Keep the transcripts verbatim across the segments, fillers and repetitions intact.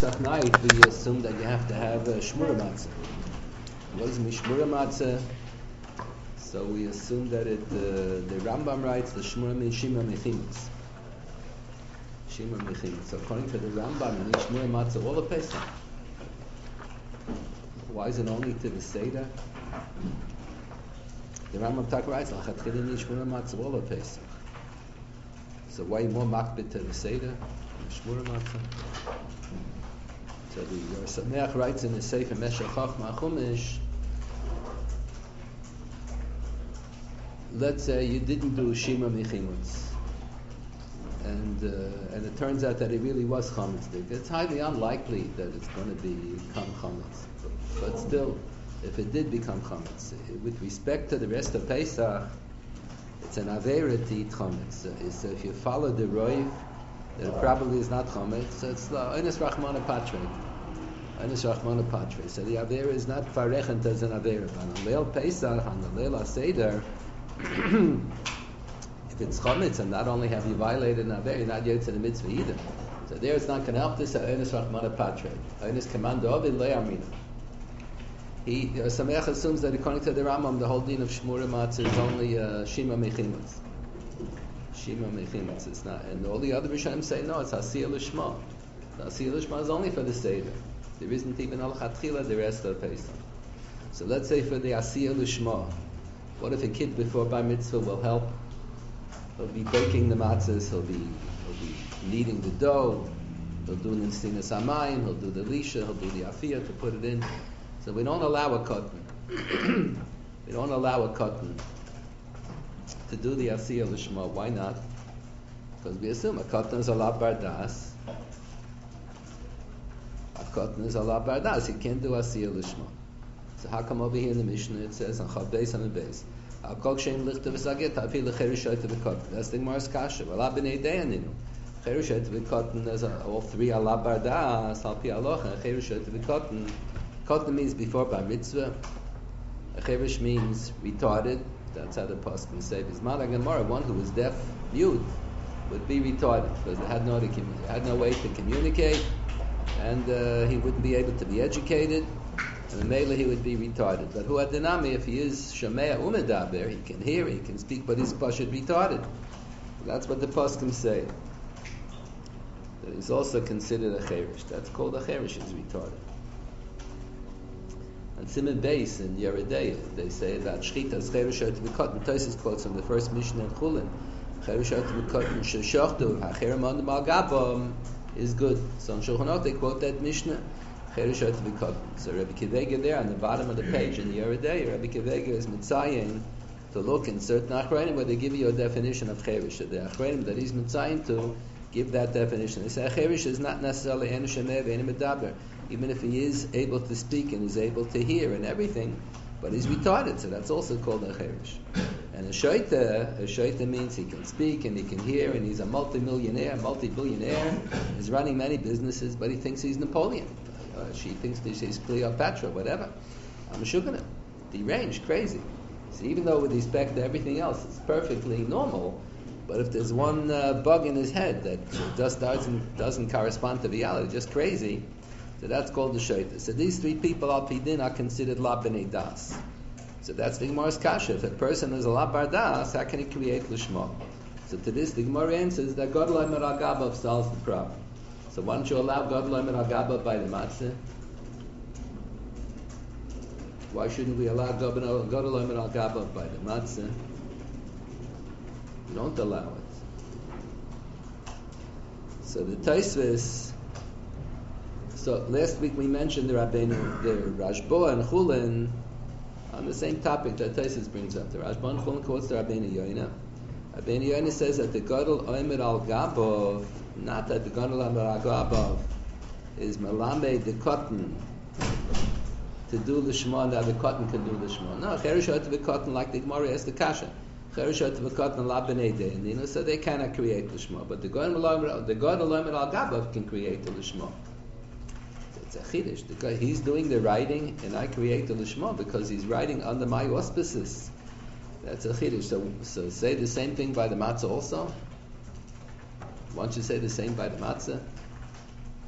Pesach night, we assume that you have to have a shmura matzah. What is mishmura matzah? So we assume that it, uh, the Rambam writes the shmura means shima mechimus. Shima mechimus. So according to the Rambam, you need shmura matzah all the Pesach. Why is it only to the Seder? The Rambam tak writes, l'chatchila you need shmura matzah all the Pesach. So why more makbid to the Seder? Shmura matzah. So the Yor Sameach writes in the Sefer Meshech Chochmah Chumash, let's say you didn't do Shima Mechimutz, and uh, and it turns out that it really was Chametz. It's highly unlikely that it's going to become Chametz, but, but still, if it did become Chametz, with respect to the rest of Pesach, it's an Aveira to eat Chametz. So, so if you follow the Roiv, that it probably is not Chometz, so it's Oines Rachmana Patre. Oines Rachmana Patre. So the Avera is not Farechent as an Avera. On the Leil Pesach, on the Leil HaSeder, if it's Chometz, and not only have you violated an Avera, you're not yet to the mitzvah either. So there it's not going to help this Oines Rachmana Patre. Oines Commando Ovid Le Armina. He, Sameach assumes that according to the Rambam, the whole din of Shmura Matzah is only uh, Shima Mechimus. Shima Mechimus, it's not, and all the other Rishonim say no, it's Hasiyah Lishma. The Hasiyah Lishma is only for the Seder. There isn't even Al Chatchila the rest of Pesach. So let's say for the Hasiyah Lishma, what if a kid before Bar Mitzvah will help? He'll be baking the matzahs, he'll be he'll be kneading the dough, he'll do Nesinas Hamayim, he'll do the Lisha, he'll do the Afiyah to put it in. So we don't allow a katan. we don't allow a katan to do the Asiyah Lishma. Why not? Because we assume a katan is a la bardas. A katan is a la bardas. He can't do Asiyah Lishma. So how come over here in the Mishnah it says on Chav Beis on the Beis Al Kol Shem Lichta V'Saget Hafi L'Cherushay to the katan. That's the Gemara's kasha. V'la B'nei Dayaninu. Cherushay to the katan. There's all three a la bardas. Al Pi Alocha. Cherushay to the katan. Katan means before Bar Mitzvah. A cherush means retarded. That's how the Pasuk say. Bismillah Gemara, one who was deaf, mute, would be retarded because they had no other commu- had no way to communicate, and uh, he wouldn't be able to be educated, and the mele he would be retarded. But who adinami, if he is Shemea Umedaber, he can hear, he can speak, but he's pashut retarded. That's what the Pasuk say. That is also considered a cherush. That's called a cherush, is retarded. And Simon Beis in Yeridei, they say that Shchita is Cherushot V'Katan. Tosis quotes from the first Mishnah in Chulin. Cherushot V'Katan Sheshachtu Ha'cherem on the Malgabam is good. So in Shulchan Aruch they quote that Mishnah, Cherushot V'Katan. So Rabbi Kivega there on the bottom of the page in Yeridei, Rabbi Kivega is Mitzayin to look in certain Achreinim where they give you a definition of Cherush. The Achreinim that he's Mitzayin to give that definition. They say Cherush is not necessarily Enu Shemeh V'Enu Medaber. Even if he is able to speak and is able to hear and everything, but he's retarded, so that's also called a cherush. And a shaita, a shaita means he can speak and he can hear, and he's a multi-millionaire, multi-billionaire, he's running many businesses, but he thinks he's Napoleon. Uh, she thinks that she's Cleopatra, whatever. I'm a shugana. Deranged, crazy. So even though with respect to everything else, it's perfectly normal, but if there's one uh, bug in his head that just doesn't, doesn't correspond to reality, just crazy, so that's called the shaita. So these three people al pidin are considered la b'nei das. So that's the Gemara's kasha. If a person is a la bar das, how can he create lishma? So to this, the Gemara answers that God loy mer agabav solves the problem. So why don't you allow God loy mer agabav by the matzah? Why shouldn't we allow God loy mer agabav by the matzah? We don't allow it. So the Taisvis. So last week we mentioned the Rabbeinu, the Rashba and Chulin on the same topic that Taisus brings up. The Rashba and Chulin quotes the Rabbeinu Yoina. Rabbeinu Yoina says that the Gadol Omer al Gabov, not that the Gadol Omer al Gabov is Malame the cotton to do the Shema, and that the cotton can do the Shema. No, Cherushot the cotton like the Gemara has the Kasha. Cherushot the cotton la b'nei de'aninu, so they cannot create the Shema. But the Gadol Omer al Gabov can create the Shema. It's a chiddush. The guy, he's doing the writing, and I create the lishma because he's writing under my auspices. That's a chiddush. So, so say the same thing by the matzah also. Why don't you say the same by the matzah?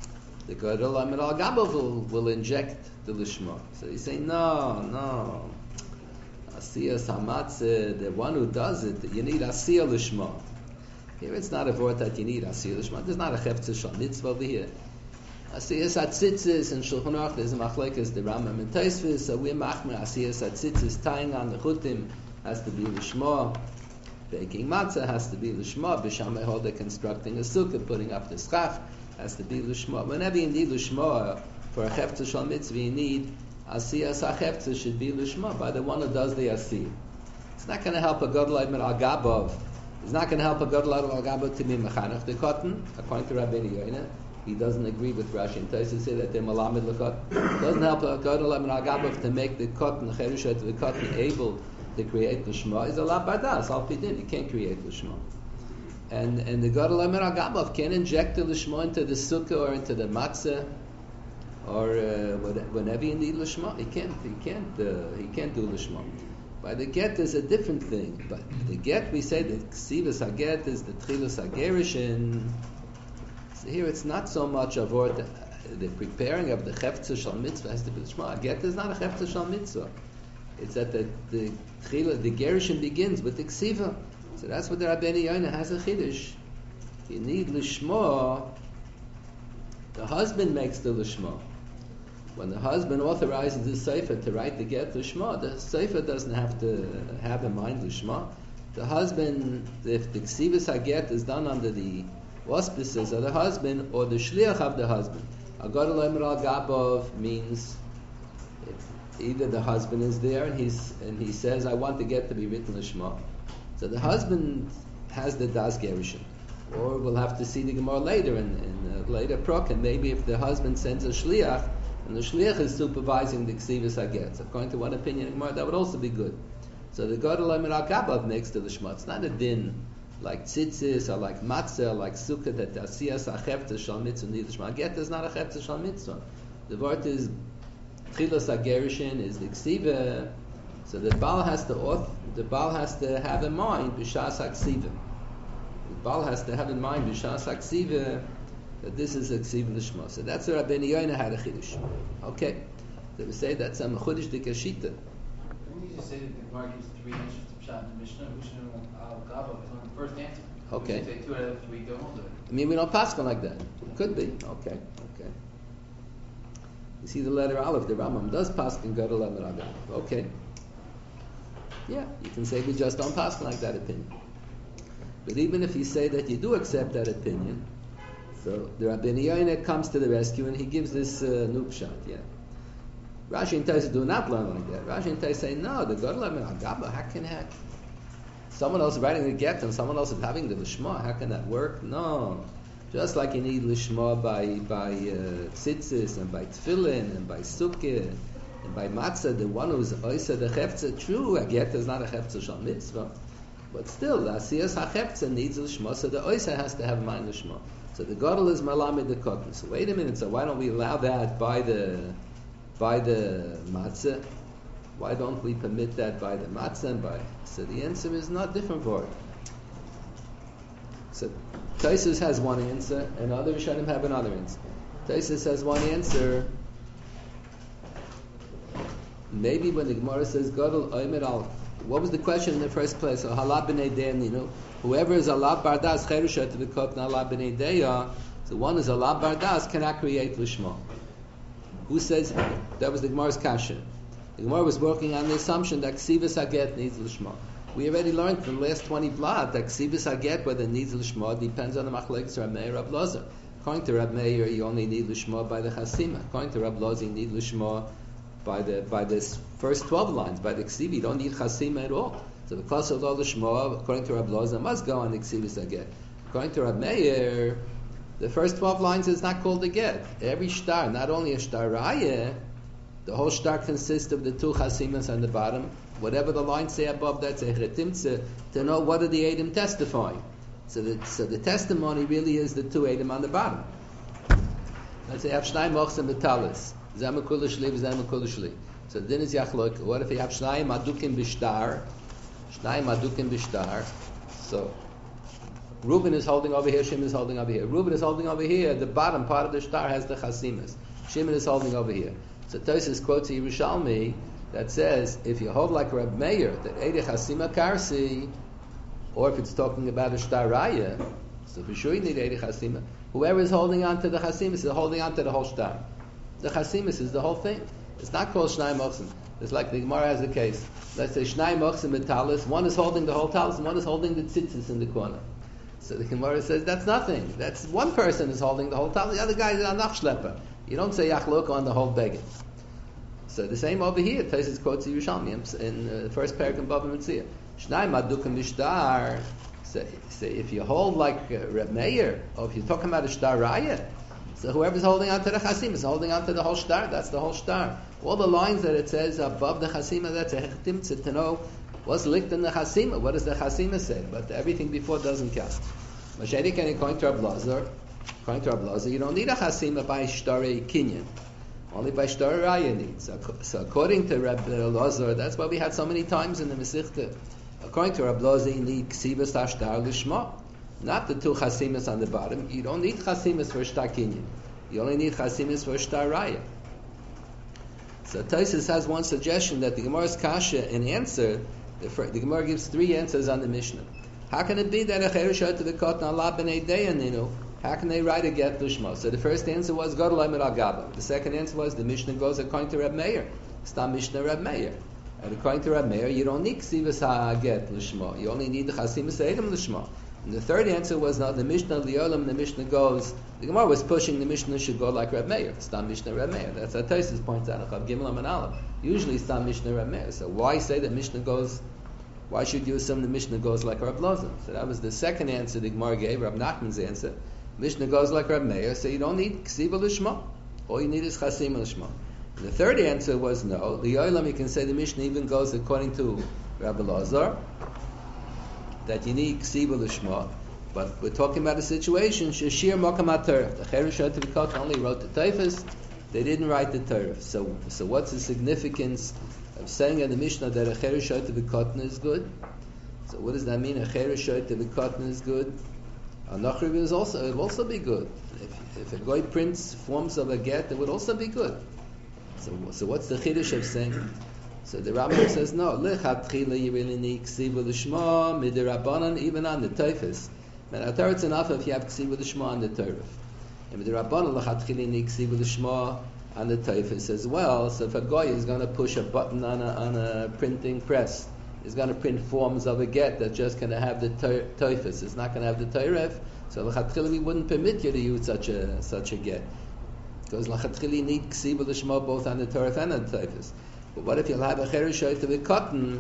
the Gadol Lamed Al Gabav will, will inject the Lishma. So you say, no, no. Asiyas Hamatzah, the one who does it, you need Asiyah Lishma. Here it's not a word that you need Asiyah Lishma. There's not a Chefetz Shal Mitzvah over here. Asiyas Hatzitzis and Shulchan Aruch, there's a machlekes, the Rambam and Tosfos, so we're machmer Asiyas Hatzitzis, tying on the chutim, has to be Lishma. Baking matzah has to be Lishma. B'Shamai Holder constructing a sukkah, putting up the schach, has to be Lishma. Whenever you need Lishma for a Chefetz Shal Mitzvah, you need Asiyas HaChefetz should be Lishma, by the one who does the Asiyah. It's not going to help a Gadol Lamed Al Gabav. It's not going to help a Gadol Lamed Al Gabav to be Mechanech the Cotton, according to Rabbeinu Yoina. He doesn't agree with Rashi and Tosfos say that they're Malamed L'Kot. It doesn't help a Gadol Lamed Al Gabav to make the Cotton, the Cherushat, the Cotton able to create Lishma. It's a la badas, al pidin. You can't create Lishma. And and the Gadol Lamed Al Gabav can't inject the Lishma into the sukkah or into the matzah or uh, whenever you need Lishma. He can't. He can't. Uh, he can't do Lishma. By the get is a different thing. But the get, we say that Ksivas HaGet is the Tchilas HaGerishin. So here it's not so much of what the, the preparing of the Chefetz Shal Mitzvah has to be Lishma. Get is not a Chefetz Shal Mitzvah. It's that the the the Gerishin begins with the Ksiva. So that's what the Rabbeinu Yoina has a Chiddush. You need Lishma. The husband makes the Lishma. When the husband authorizes the Sefer to write the get Lishma, the Sefer doesn't have to have in mind Lishma. The husband, if the Ksivas HaGet is done under the auspices of the husband or the Shliach of the husband, a Gadol Lamed Al Gabav means either the husband is there and he's and he says, I want the get to be written Lishma. So the husband has the Das Gerishin. Or we'll have to see the Gemara later in, in uh, later Prok, and maybe if the husband sends a Shliach, and the Shliach is supervising the Ksivas HaGet. So according to one opinion in Gemara, that would also be good. So the Gadol Lamed Al Gabav makes the Lishma. It's not a din like Tzitzis or like Matzah or like Sukkah that the Asiyas HaChefetz Shal Mitzvah need Lishma. Get is not a Chefetz Shal Mitzvah. The word is Tchilas HaGerishin is the Ksiva, so the Baal has to auth, the Baal has to have in mind B'Shas HaKsiva. The Baal has to have in mind B'Shas HaKsiva that this is a Ksiva Lishma. So that's where Rabbeinu Yoina had a Chiddush. Okay, so we say that's a Mechudish Dikashita. Didn't you just say that the Gemara gives three answers to Pshat and Mishnah? Mishnah Al Gabav is on the first answer. Okay. We should say two out of three don't hold it. I mean, we don't pass on like that. It could be. Okay, okay. You see the letter Aleph, the Rambam does pass in Gadol Lamed Al Gabav. Okay. Yeah, you can say we just don't pass like that opinion. But even if you say that you do accept that opinion, so the Rabbeinu Yoina comes to the rescue and he gives this uh, new pshat. Yeah. Rashi and Tosfos do not learn like that. Rashi and Tosfos say, no, the Gadol Lamed Al Gabav, how can that? Someone else is writing the get and someone else is having the Lishma. How can that work? No. Just like you need Lishma by by uh, Tzitzis and by Tefillin and by Sukkah and by Matzah, the one who's Oisa the Chefetz, true, a get is not a Chefetz Shal Mitzvah. But still, the Asiyas HaChefetz needs Lishma, so the Oisa has to have mind Lishma. So the Gadol is Malamed the Cotton. So wait a minute, so why don't we allow that by the by the Matzah? Why don't we permit that by the Matzah and by... So the answer is not different for it. So Tosfos has one answer, and other Rishonim have another answer. Tosfos has one answer. Maybe when the Gemara says Gadol Omer Al, what was the question in the first place? So Halab b'nei Deya, you know, whoever is Alab Bardas Cherushat to the Kot Alab b'nei Deya. So one is Alab Bardas cannot create Lishma. Who says that was the Gemara's kasha? The Gemara was working on the assumption that Ksivas HaGet needs Lishma. We already learned from the last twenty blad that Ksivas HaGet, whether it needs Lishma, depends on the Machlekes Rab Meir Rab Lozer. According to Rab Meir, you only need Lishma by the Chasima. According to Rab Lozer, you need Lishma by the by the first twelve lines. By the Ksiva, you don't need Chasima at all. So because of all Lishma, according to Rab Lozer, must go on the Ksivas HaGet. According to Rab Meir, the first twelve lines is not called a get. Every star, not only a star raya, the whole star consists of the two chasimas on the bottom. Whatever the lines say above, that's a chetimtze, to know what are the Eidim testifying. So the, so the testimony really is the two Eidim on the bottom. Let's say, have shnayim mochsem b'talis. Zema kula shli, zema kula shli. So the din is yachlok. What if you have shnayim adukim b'shtar? Shnayim adukim b'shtar. So Reuben is holding over here, Shimon is holding over here. Reuben is holding over here, the bottom part of the star has the chasimas. Shimon is holding over here. So Tosfos quotes a Yerushalmi that says, if you hold like Reb Meir, that Eide Chasima Karsi, or if it's talking about a star raya, so for sure you need Eide Chasima. Whoever is holding on to the chasimas is holding on to the whole star. The chasimas is the whole thing. It's not called Shnai Mochsim. It's like the Gemara has a case. Let's say Shnai Mochsim and Talis. One is holding the whole Talis, and one is holding the tzitzis in the corner. So the Gemara says that's nothing. That's one person is holding the whole Talis. The other guy is a nachshleper. You don't say Yachlok on the whole beggar. So the same over here. Tosfos quotes Yerushalmi in the uh, first parak in Bava Metzia. Shnai Maduk and Mishtar. Say, say if you hold like uh, Reb Meir, or if you're talking about a star raya, so whoever's holding on to the chasim is holding on to the whole star. That's the whole star. All the lines that it says above the chasima, that's a hechtimtza to know what's linked in the chasima. What does the chasima say? But everything before doesn't count. Mashiach and according to Rab Lazar, according to Rab Lazar, you don't need a chasima by shtare kinyan. Only by shtare raya needs. So, so according to Rab Lazar, that's why we had so many times in the Masechta. According to Rab Lazar, you need ksivas hashtar lishma. Not the two chasimas on the bottom. You don't need chasimas for shtar kinyan. You only need chasimas for shtar raya. So Tosfos has one suggestion that the Gemara's kasha in answer, the, the Gemara gives three answers on the Mishnah. How can it be that a cherush to the katan Allah b'nei deyaninu? How can they write a get lishma? So the first answer was Gadol Omer al Gaba. The second answer was the Mishnah goes according to Reb Meir. Stam Mishnah Reb Meir. And according to Reb Meir, you don't need ksivas ha get lishma. You only need the chasimas edom lishma. And the third answer was now the Mishnah Liolam. The Mishnah goes. The Gemara was pushing the Mishnah should go like Reb Meir. Stam Mishnah Reb Meir. That's what Tosfos points out. Gimel and Aleph. Usually Stam Mishnah Reb Meir. So why say that Mishnah goes? Why should you assume the Mishnah goes like Reb Lazar? So that was the second answer the Gemara gave. Reb Nachman's answer. Mishnah goes like Reb Meir. So you don't need ksiva lishma. All you need is chasim lishma. The third answer was no. Liolam, you can say the Mishnah even goes according to Reb Lazar, that you need ksiva lishma, but we're talking about a situation sheshir makam haTorah. The cherush to the katan only wrote the Tosfos; they didn't write the Torah. So, so what's the significance of saying in the Mishnah that a cherush to the katan is good? So, what does that mean? A cherush to the katan is good. A nachriv is also it will also be good. If, if a guy prints forms of a get, it would also be good. So, so what's the chiddush of saying? So the Rambam says no. Lechatchila you really need ksiva l'shma midirabanan even on the Tosfos. But I thought it's enough if you have ksiva l'shma on the Torah. And midirabanan lechatchila you need ksiva l'shma on the Tosfos as well. So if a guy is going to push a button on a on a printing press, he's going to print forms of a get that's just going to have the Tosfos. It's not going to have the Torah. So lechatchila we wouldn't permit you to use such a such a get. Because lechatchila you need ksiva l'shma both on the Torah and on the Tosfos. But what if you'll have a cherush to the katan,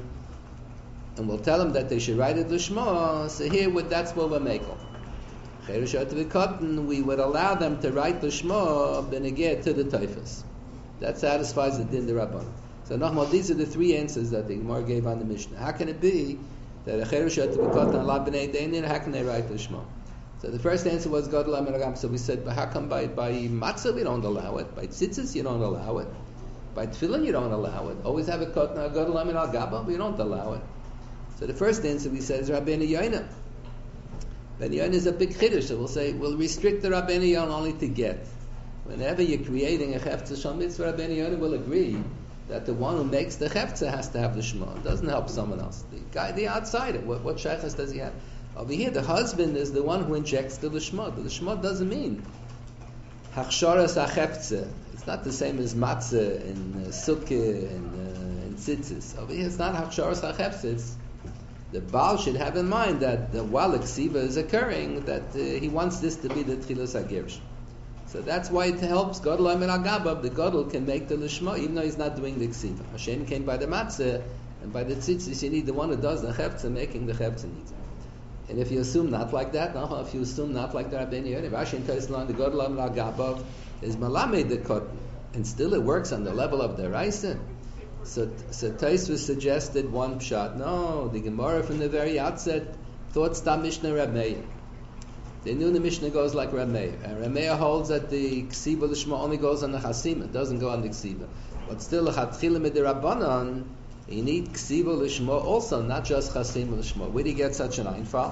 and we'll tell them that they should write it l'shma? So here, with that's what we're making. Cherush to the katan, we would allow them to write l'shma beneged to the Tosfos. That satisfies the din d'Rabbanan. So Nachmal, these are the three answers that the Gemara gave on the Mishnah. How can it be that a cherush to the katan Allah b'nei deinin? How can they write l'shma? So the first answer was Gadol Omer al Gaba. So we said, but how come by by matzah we don't allow it? By tzitzis you don't allow it. By tefillin you don't allow it. Always have a katan Gadol Omer al Gaba. We don't allow it. So the first answer we said is Rabbeinu Yoina. Rabbeinu Yoina is a big chiddush. So we'll say we'll restrict the Rabbeinu Yoina only to get. Whenever you're creating a cheftzah shal mitzvah, Rabbeinu Yoina will agree that the one who makes the cheftzah has to have the shema. It doesn't help someone else. The guy, the outsider, what, what shaykhs does he have? Over here, the husband is the one who injects the lishma. The lishma doesn't mean hachsharas hacheftzah. It's not the same as matzah and uh, sukkah and, uh, and tzitzis. Over here, it's not hachsharas hacheftzah. The Baal should have in mind that the, while the ksiva is occurring, that uh, he wants this to be the tchilas hagirish. So that's why it helps Gadol Omer al Gaba. The Gadol can make the lishma even though he's not doing the ksiva. Hashem came by the matzah, and by the tzitzis you need the one who does the cheftzah making the cheftzah needs. And if you assume not like that, no, if you assume not like the Rabbeinu Yoina, Rashi and Tosfos, the Gadol Omer al Gaba is malamed the katan, and still it works on the level of the Raisa. So, so Tosfos suggested one pshat. No, the Gemara from the very outset thought Stam Mishnah Reb Meir. They knew the Mishnah goes like Reb Meir, and Reb Meir holds that the ksiva l'shma only goes on the chasim, it doesn't go on the ksiva. But still, l'chatchila midirabanan, you need ksiva l'shma also, not just chasim l'shma. Where do you get such an einfall?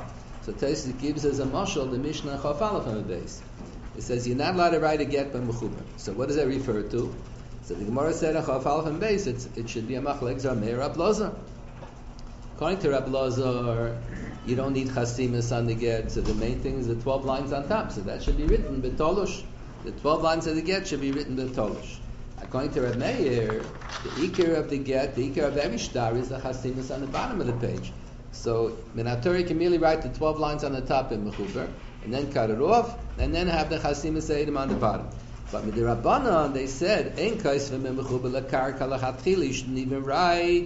So Tosfos gives as a mashal the Mishnah Chaf Aleph on the base. It says you're not allowed to write a get by mechuber. So what does that refer to? So the Gemara said on Chaf Aleph on base it's, it should be a machlek Zarmei Rab Lazar. According to Rab Lazar, you don't need chasimus on the get. So the main thing is the twelve lines on top. So that should be written b'tolush. The twelve lines of the get should be written b'tolush. According to Rab Meir, the ikar of the get, the ikar of every star is the chasimus on the bottom of the page. So Minatori can merely write the twelve lines on the top in mechuber, and then cut it off, and then have the chasimus eidim on the bottom. But with the Rabbanan, they said, "Ein kaisvim in mechuber lekar kalachatchili." You shouldn't even write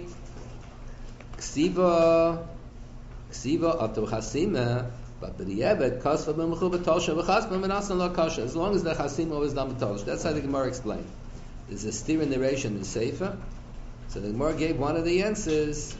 ksiva, ksiva ato chasima. But with the Yeved, kasva in mechuber tosha v'chasma minasan lo kasha. As long as the chasima was done b'tolish. That's how the Gemara explained. There's a steer in narration in Sefer. So the Gemara gave one of the answers.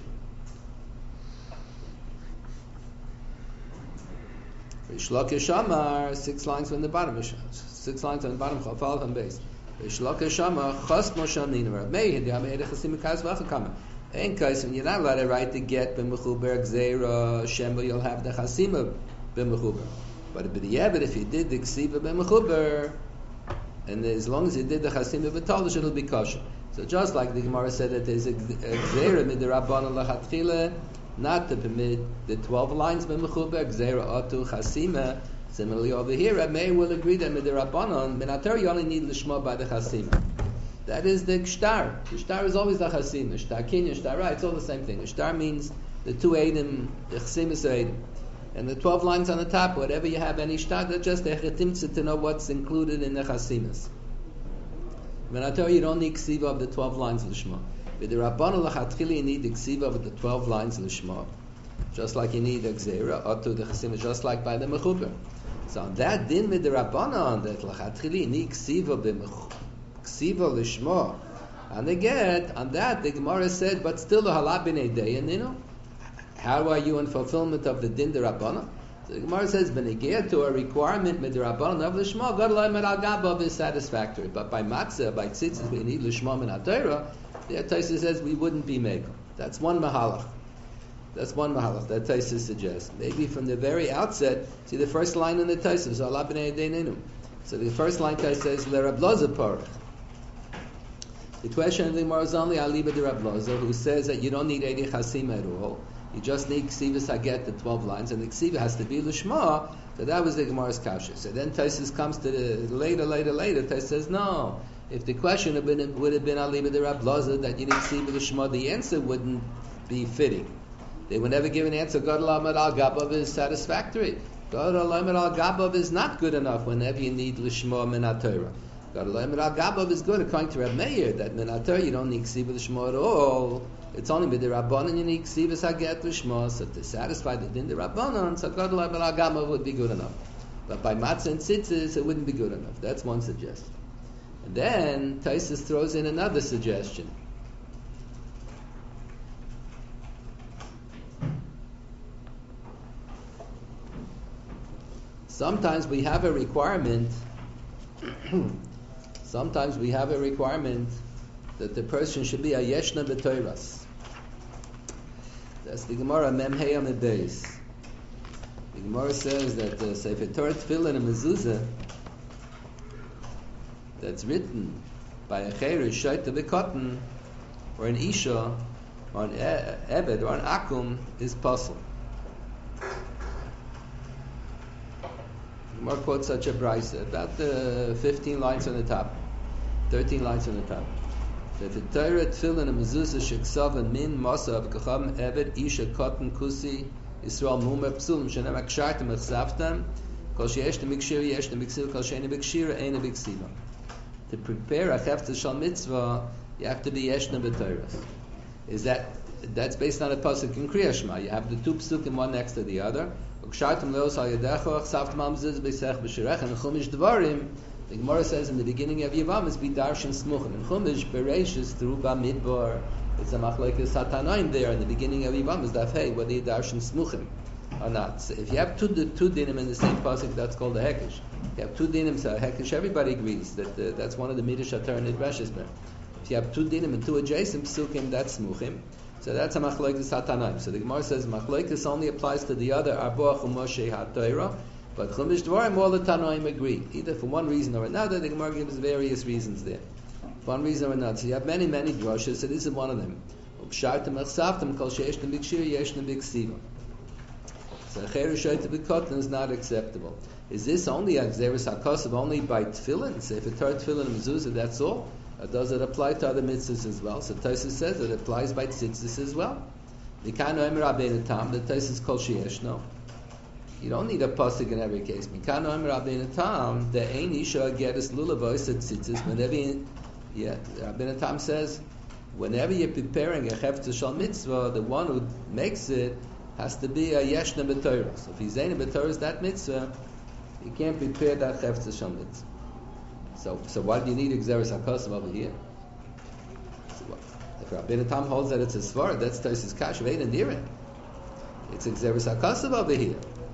Shlokish Amar, six lines from the bottom, six lines on the bottom, Chafal and base. Shlokish Amar, Chas Moshe Nina, Rab Meir, the Amei Chasim Kaz Vachakama. Ein Kais, when you're not allowed to write the get b'mechuber Gzeira Shemba, you'll have the Chasima b'mechuber. But b'diavad, if you did the Ksiva b'mechuber, and as long as you did the Chasima b'tolish, it'll be kosher. So just like the Gemara said that there's a Gzeira midirabbanan lachatchila, not to permit the twelve lines b'mechuber Gzeira atu Chasima. Similarly over here, Rab Meir will agree that midirabbanan minator you only need lishma by the Chasima. That is the shtar. The shtar is always the chasima. Shtar kinyan, shtar ra, it's all the same thing. Shtar means the two eidim, the chasimus eidim. And the twelve lines on the top, whatever you have any shtar, that's just the chetimtza to know what's included in the chasimus. When I tell you, you don't need ksiva of the twelve lines of the Shema. With the Rabbanu lachatchili, you need the ksiva of the twelve lines of the Shema. Just like you need the gzeira, or to the chasimus, just like by the mechuber. So on that din with the Rabbanu, that lachatchili, you need ksiva b'mechuber. Ksiva lishma, and again on that the Gemara said, but still the halab b'nei dayan, you know, how are you in fulfillment of the din derabbana? So the Gemara says, b'negea to a requirement with derabbana of lishma, God loy mer al gabav is satisfactory, but by matzah, by tzitzis, we need lishma min atayra. The Taisa says we wouldn't be megal. That's one mahalach. That's one mahalach that Taisa suggests. Maybe from the very outset, see the first line in the Taisa, so halab b'nei dayan. So the first line Taisa says lerab loza parach. The question of the Gemara is only Aliba de Rab Loza, who says that you don't need eighty chasim at all. You just need ksivas haget, the twelve lines, and the ksiva has to be lishma. So that was the Gemara's kasha. So then Taisus comes to the later, later, later. Taisus says no. If the question would have been, would have been Aliba de Rab Loza that you need ksiva lishma, the answer wouldn't be fitting. They would never give an answer. God Lamed al Gabav is satisfactory. God Lamed al Gabav is not good enough whenever you need lishma min haTorah. God Lamed al Gabav is good according to Rab Meir that min haTorah you don't need ksiva lishma at all. It's only with the Rabbanan you need ksivas haget lishma. So to satisfy the din the Rabbanan, so God Lamed al Gabav would be good enough. But by matzah and tzitzis it wouldn't be good enough. That's one suggestion. And then Taisus throws in another suggestion. Sometimes we have a requirement sometimes we have a requirement that the person should be a yeshna b'toiras. That's the Gemara Mem Hey Amid Beis. The Gemara says that the Sefer Torah Tefillin and Mezuzah that's written by a Cheirish Shaita B'Kotten or an Isha or an Ebed or an Akum is possible. Gemara quotes such a brisa, about the fifteen lines on the top, thirteen lines on the top. That the Torah, Tefillin, and Mezuzah, Sheksav, and Min, Masa, Avkacham, Evet, Isha, Kotten, Kusi, Yisrael, Mumer, Psulim, Shenem, Akshartem, Echsavtem, Kol Sheyesh, Nemikshir, Yesh, Nemiksil, Kol Sheyesh, Nemikshir, Ein, Nemiksiva. To prepare a Hefta Shal Mitzvah, you have to be Yeshna B'Torah. Is that, that's based on a pasuk in Kriya Shema. You have the two psukim one next to the other. Ukshartem leos al yadecho, chsavtem al mezuzah b'seich b'shirech, and Chumash Devarim, the Gemara says in the beginning of Yivam is be darshan smuchim. And Chumash Bereishis through Bamidbar, it's a machlekes hatanoim there in the beginning of Yivam is daf hey whether you darshan smuchim or not. So if you have two two dinim in the same pasuk, that's called a hekesh. If you have two dinim, so a hekesh, everybody agrees that uh, that's one of the midrash atar nidreshes there. If you have two dinim and two adjacent psukim, that's smuchim. So So that's a machlokes hatanaim. So the Gemara says machlokes only applies to the other arba chumoshe haTorah, but chumash dvarim all the tanaim agree, either for one reason or another. The Gemara gives various reasons there. For one reason or another. So you have many many drushes. So this is one of them. Upshartem achsaftem kol sheishtem b'kshir yeshtem b'ksiva. So chereshoyte b'kotn is not acceptable. Is this only a xeris hakosav only by tefillin? So if it turns tefillin and mezuzah, that's all. Or does it apply to other mitzvahs as well? So Tosfos says it applies by tzitzis as well. Mikano emer rabbeinu tam. The Tosfos kol sheyeshno. You don't need a pasuk in every case. Mikano emer rabbeinu tam. The ein isha geres lulavos at tzitzis. Whenever, you, yeah, Rabbeinu tam says, whenever you're preparing a chefetz shal mitzvah, the one who makes it has to be a yeshna b'torah. So if he's ein b'torah is that mitzvah, you can't prepare that chefetz shal mitzvah. So, so why do you need Xeris HaKosav over here? So what? If Rabbeinu Tam holds that it's a Svar, that's Tosfos Kash, Vein and Nira. It's Xeris HaKosav over here.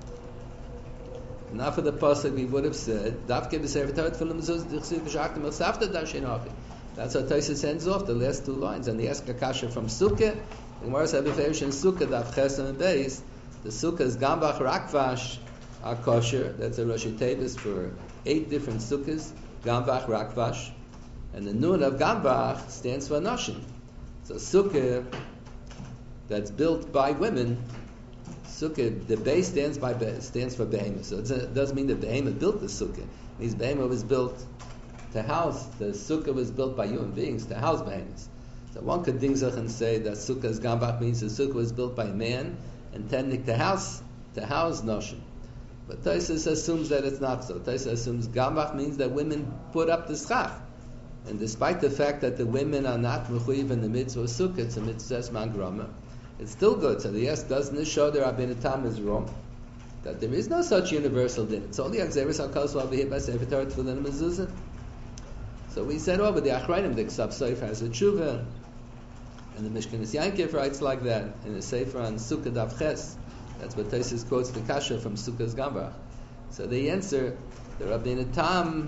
Now for the pasuk we would have said, Davke b'sefer Torah tefillah mezuzah d'chsiv b'shachtem el-safta darshen hachi. That's how Tosfos ends off the last two lines. And the ask a kasha from Sukkah, the Gemara said b'ferish in Sukkah, Dav Chesam and Beis, the Sukkah is Gambach Rakvash HaKosher, that's a Rashi Tevis for eight different Sukkahs, Gambach Rakvash, and the Nun of Gambach stands for Noshim. So Sukkah that's built by women, Sukkah, the base stands by stands for Behemoth. So it doesn't mean that Behemoth built the Sukkah. It means Behemoth was built to house. The Sukkah was built by human beings to house Behemoth. So one could dingzach and say that Sukkah's Gambach means the Sukkah was built by a man intending to house to house Noshim. But Tosfos assumes that it's not so. Tosfos assumes Gambach means that women put up the schach. And despite the fact that the women are not mechuyev in the mitzvah of Sukkah, it's a mitzvah mangrama, it's still good. So the yes, doesn't this show that Rabbeinu Tam is wrong? That there is no such universal din. It's only Xeris HaKosav over here by Sefer Torah Tefillin and Mezuzah. So we said over the Achrayim, the Ksav Sofer has a tshuva, and the Mishkanis Yankiv writes like that in the Sefer on Sukkah Dav Ches. That's what Tosfos quotes the Kasha from Sukkah's Gambach. So the answer, the Rabbeinu Tam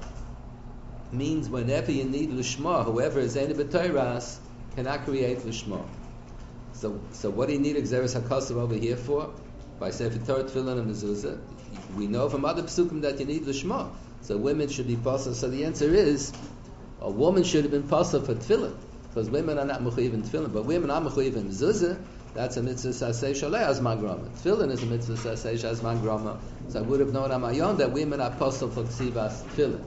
means whenever you need Lishma, whoever is Ein B'Toras cannot create Lishma. So, so what do you need Xeris HaKosav over here for? By Sefer Torah Tefillin and Mezuzah. We know from other psukim that you need Lishma. So women should be pasal. So the answer is, a woman should have been pasal for Tefillin, because women are not mechuyev in Tefillin, but women are mechuyev in Mezuzah. That's a mitzvah saseh shalei as mangrama. Tefillin is a mitzvah saseh as mangrama. So I would have known on my own that women are pasal for ksivas Tefillin.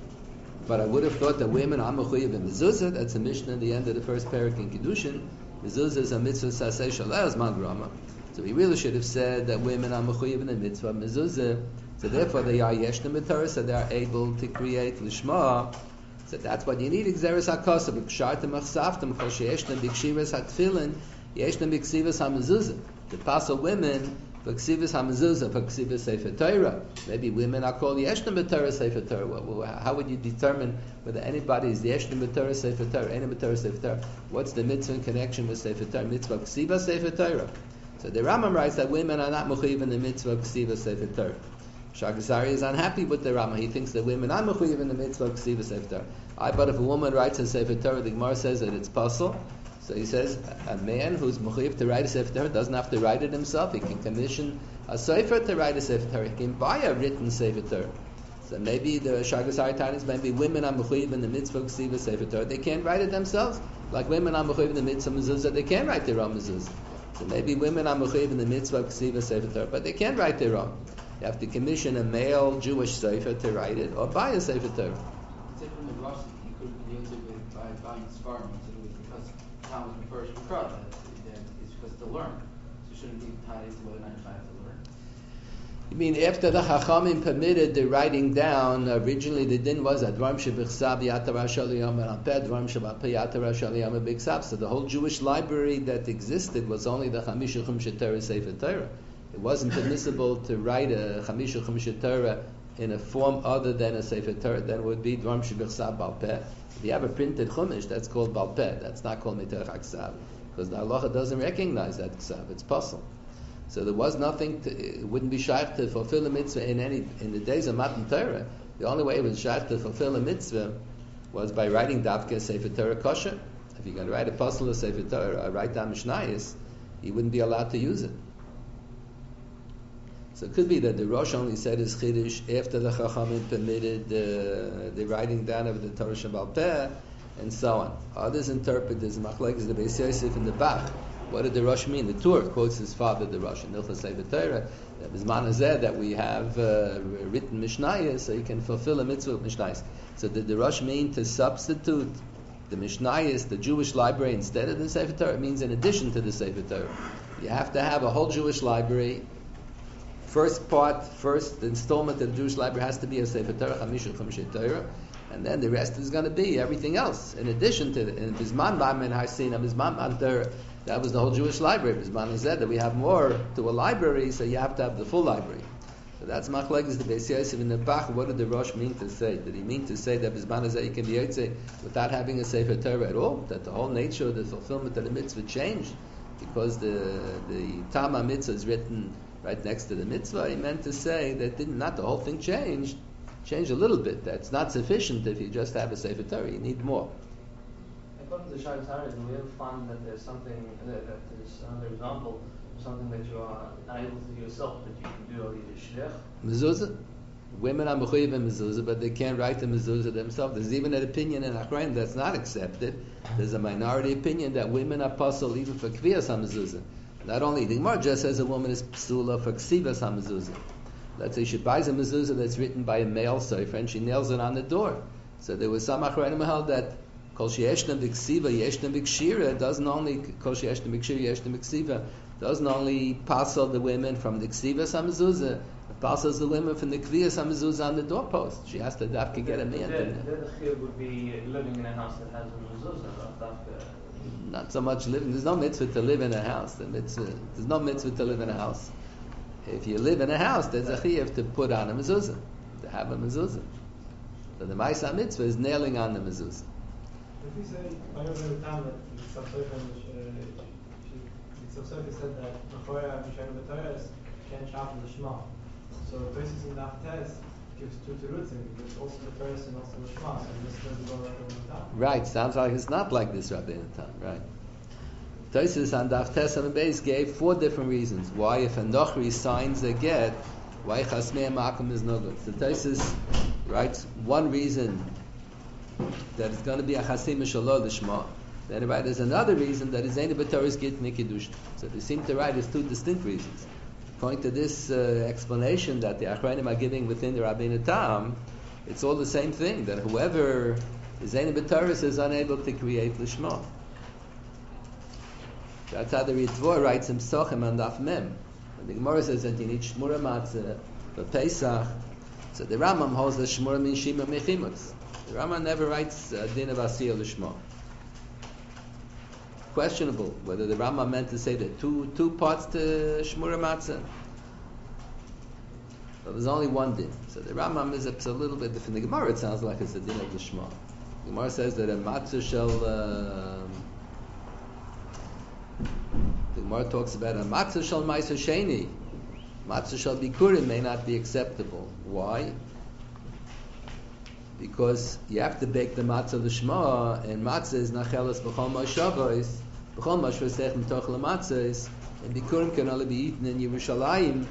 But I would have thought that women are mechuyev in Mezuzah. That's a mishnah in the end of the first parak in Kiddushin. Mezuzah is a mitzvah saseh shalei as mangrama. So we really should have said that women are mechuyev in the mitzvah mezuzah. So therefore they are yeshnem b'torah, so they are able to create lishma. So that's what you need. Xeris HaKosav. B'kshartem achsaftem kol sheyeshnem b'kshiras hatfilin yeshnem b'ksivas hamezuzah. To pasal women for ksivas hamezuzah, for ksivas sefer Torah. Maybe women are called yeshnem b'torah sefer Torah. How would you determine whether anybody is yeshnem b'torah sefer Torah, any b'torah sefer Torah? What's the mitzvah in connection with sefer Torah? Mitzvah ksivas sefer Torah. So the Rambam writes that women are not mechuyev in the mitzvah of ksivas sefer Torah. Shagazari is unhappy with the Rambam. He thinks that women are mechuyev in the mitzvah of ksivas sefer Torah. I, but if a woman writes a sefer Torah, the Gemara says that it's pasul. So he says a man who's mechuyev to write a sefer Torah doesn't have to write it himself. He can commission a sefer to write a sefer Torah. He can buy a written sefer Torah. So maybe the Shagazari Tanis, maybe women are mechuyev in the mitzvah of ksivas sefer Torah. They can't write it themselves. Like women are mechuyev in the mitzvah of mezuzah, they can't write their own mezuzah. So maybe women are mechuyev in the mitzvah of ksiva sefer Torah, but they can't write their own. You have to commission a male Jewish sefer to write it, or buy a sefer Torah. Say from the Rashi, you could use it with by buying Sfarim, because Tom was first Krah, that it's because to learn. So shouldn't be tied to whether or not you have to learn. You mean after the Chachamim permitted the writing down, originally the din was Advarim shebichsav yatara shaliyam alped, Advarim shebapeh yatara shaliyam bichsav. So the whole Jewish library that existed was only the Chamisha Chumshe Torah Sefer Torah. It wasn't permissible to write a Chamisha Chumshe Torah in a form other than a Sefer Torah. Then it would be Advarim shebichsav balpeh. If you have a printed Chumash, that's called balpeh. That's not called Miterach Aksav, because the halacha doesn't recognize that Ksav. It's pasul. So there was nothing. To, it wouldn't be shaykh to fulfill a mitzvah in any in the days of Matan Torah. The only way it was shaykh to fulfill a mitzvah was by writing Davka Sefer Torah kosher. If you're going to write a puzzle of Sefer Torah, or write down Mishnayos, he wouldn't be allowed to use it. So it could be that the Rosh only said his Chiddush after the Chachamim permitted uh, the writing down of the Torah Shabbal Peh, and so on. Others interpret this Machlekes the Beis Yosef in the Bach. What did the Rosh mean? The Tur quotes his father, the Rosh, in Hilchos Sefer Torah, that Bizman Hazeh, that we have uh, written Mishnayos, so you can fulfill a mitzvah with Mishnayos. So did the Rosh mean to substitute the Mishnayos, the Jewish library, instead of the Sefer Torah? It means in addition to the Sefer Torah. You have to have a whole Jewish library. First part, first installment of the Jewish library has to be a Sefer Torah, Chamisha Chamisha Torah, and then the rest is going to be everything else in addition to the in Bizman Ba'amin Harsina, Bizman Antar. That was the whole Jewish library. Bizman said that we have more to a library, so you have to have the full library. So that's Machlekes the Beis Yosef in the Bach. What did the Rosh mean to say? Did he mean to say that Bizman Hazeh you can be Yotzei without having a Sefer Torah at all? That the whole nature of the fulfillment of the mitzvah changed because the the Tama mitzvah is written right next to the mitzvah? He meant to say that didn't not the whole thing changed, changed a little bit. That's not sufficient if you just have a Sefer Torah. You need more. According to the Shai Saris, do we ever find that there's something that, that there's another example of something that you are not able to do yourself that you can do or either shliach? Mezuzah. Women are mechuyev in mezuzah, but they can't write the mezuzah themselves. There's even an opinion in Achrayim that's not accepted. There's a minority opinion that women are puzzled even for kviyas hamezuzah. Not only, the Gemara just says a woman is psula for ksivas hamezuzah. Let's say she buys a mezuzah that's written by a male sofer and she nails it on the door. So there was some Achrayim held that kol sheyeshna b'ksiva yeshna b'kshira doesn't only kol sheyeshna b'kshira yeshna b'ksiva doesn't only passel the women from the ksivas hamezuzah, it passes the women from the kviyas hamezuzah on the doorpost. She has to dafka get a man. Then the chiyuv would be living in a house that has a mezuzah, not dafka. Not so much living. There's no mitzvah to live in a house. The mitzvah, there's no mitzvah to live in a house. If you live in a house, there's a chiyuv to put on a mezuzah, to have a mezuzah. So the ma'isa mitzvah is nailing on the mezuzah. If we say, I remember the time that the Tzavsoka said that before Mishnah B'Torah can't sharpen the Shema. So places in the test gives two terutzim, gives also the first and also the Shema. So this doesn't go right over the top. Right, sounds like it's not like this, Rabbi Natan. Right. Tosfos on Daf Tes and Beis gave four different reasons why if a nochri signs a get, why chasmei makom is no good. So Tosfos writes one reason that it's going to be a chasim shalol l'shma. Then he writes there's another reason that is ain't b'Torah's git nikiddush. So they seem to write as two distinct reasons. According to this uh, explanation that the Achrayim are giving within the Rabbeinu Tam, it's all the same thing, that whoever is ain't b'Torah is unable to create l'shma. That's how the Ritzvor writes him Sochem and Daf Mem. When the Gemara says that you need Shmura Matzah for Pesach, so the Rambam holds that Shmura means Shima Mechimutz. The Rambam never writes uh, Din of Asiyah L'Shma. Questionable whether the Rambam meant to say that two two parts to Shmura Matzah. But there's only one din. So the Rambam is a, a little bit different. The Gemara, it sounds like it's a din of the Shema. The Gemara says that a matzah shall. Uh, the Gemara talks about a matzah shall ma'aser sheni. Matzah shall be kurim may not be acceptable. Why? Because you have to bake the matzah l'shma, and matzah is nachelas b'chol ma'ashavos, b'chol ma'ashvosech mitoch l'matzahs, and bikurim can only be eaten in Yerushalayim.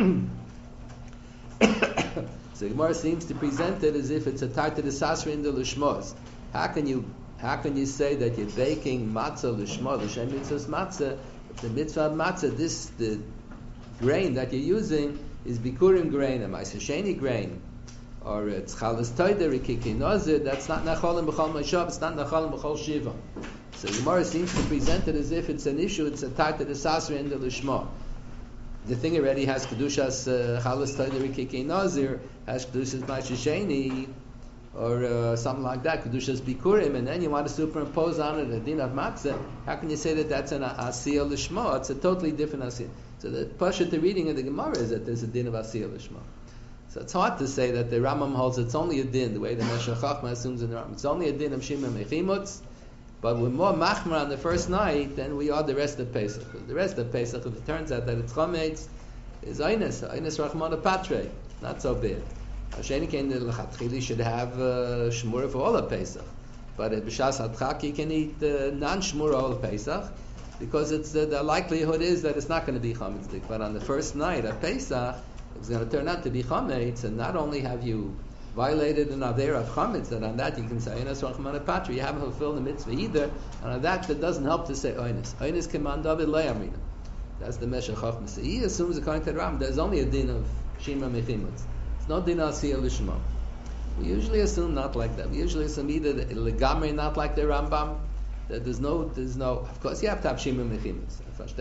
So the Gemara seems to present it as if it's a tarta de sasra in the l'shmos. How can you how can you say that you're baking matzah l'shma, l'shem mitzvahs matzah? If the mitzvah of matzah, this the grain that you're using is bikurim grain, a ma'aser sheni grain, or it's chalas toider, rikiki nazir, that's not nacholim b'chol ma'ashav, it's not nacholim b'chol shiva. So the Gemara seems to present it as if it's an issue, it's a tarta de sasra in the l'shma. The thing already has kedushas chalas toider, rikiki nazir, has kedushas ma'aser sheni, or uh, something like that, kedushas bikurim, and then you want to superimpose on it a din of matzah. How can you say that that's an asiyah l'shma? It's a totally different asiyah. So the pashat the reading of the Gemara is that there's a din of asiyah l'shma. So it's hard to say that the Rambam holds it's only a din, the way the Meshech Chachma assumes in the Rambam. It's only a din of Shima Mechimutz, but we're more machmer on the first night than we are the rest of Pesach. The rest of Pesach, if it turns out that it's Chametz, is Eines, Eines Rachmana Patre, not so bad. Hasheni Ken the Lechatchili should have uh, Shmura for all of Pesach. But at B'Shas Adchak you can eat uh, non-shmur all of Pesach, because it's uh, the likelihood is that it's not going to be chametz. But on the first night of Pesach, it's going to turn out to be chametz, and not only have you violated an avera of chametz, and on that you can say oinus rachman patri, you haven't fulfilled the mitzvah either, and on that that doesn't help to say oinus. Oinus keman David le'amrina. That's the Meshech Chochmah. He assumes according to the Ram, there's only a din of shima mechimutz. It's no din asiyah lishma. We usually assume not like that. We usually assume either legamri not like the Rambam, that there's no, there's no. Of course, you have to have shima mechimutz.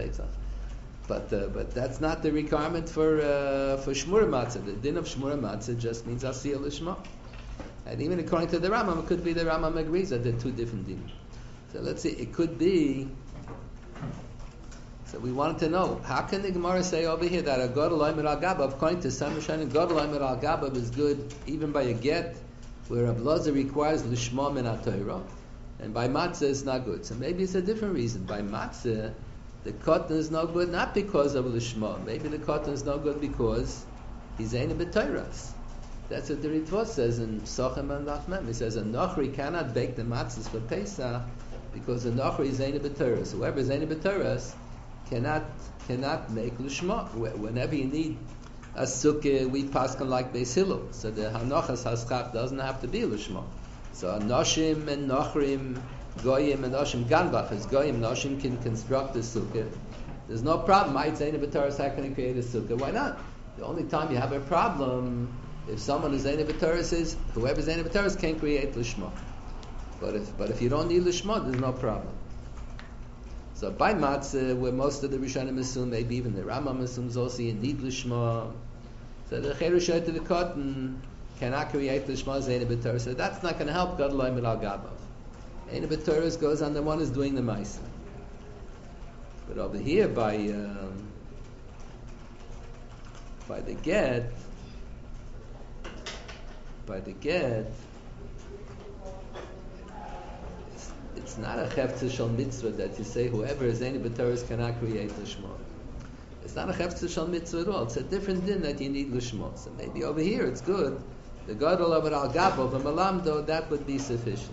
But uh, but that's not the requirement for uh, for shmur matzah. The din of shmur matzah just means asiyah lishma. And even according to the Rambam, it could be the Rambam agrees that they're two different dinim. So let's see, it could be. So we wanted to know, how can the Gemara say over here that a gadol omer al gabav, according to some Rishonim, gadol omer al gabav is good even by a get, where a blazer requires lishma min ha-Torah, and by matzah it's not good. So maybe it's a different reason. By matzah, the cotton is no good not because of lishma. Maybe the cotton is no good because he's ain't b'Torahs. That's what the Ritva says in Sochem and Daf. He says a nochri cannot bake the matzahs for Pesach because a nochri is ain't b'Torahs. Whoever is ain't b'Torahs cannot cannot make lishma. Whenever you need a sukkah, we paskin like Beis Hillel. So the hanochas haschach doesn't have to be lishma. So noshim and nochrim, goyim and noshim ganbach is goyim. Noshim can construct a sukkah. There's no problem. I'd say in a b'Torah, how can you create a sukkah? Why not? The only time you have a problem if someone is Zayin b'Torah says whoever is Zayin b'Torah can't create lishma. But if but if you don't need lishma, there's no problem. So by matzah, where most of the Rishonim assume, maybe even the Rambam assumes also you need lishma. So the cherushot to the cotton cannot create lishma Zayin b'Torah. So that's not going to help gadol omer al gabav. Zayin b'Torah goes on the one who's doing the ma'aseh. But over here by um, by the get, by the get, it's, it's not a cheftzah shel mitzvah that you say whoever is any b'Torah cannot create lishma. It's not a cheftzah shel mitzvah at all. It's a different din that you need lishma. So maybe over here it's good. The gadol omer al gabav and malamdo, that would be sufficient.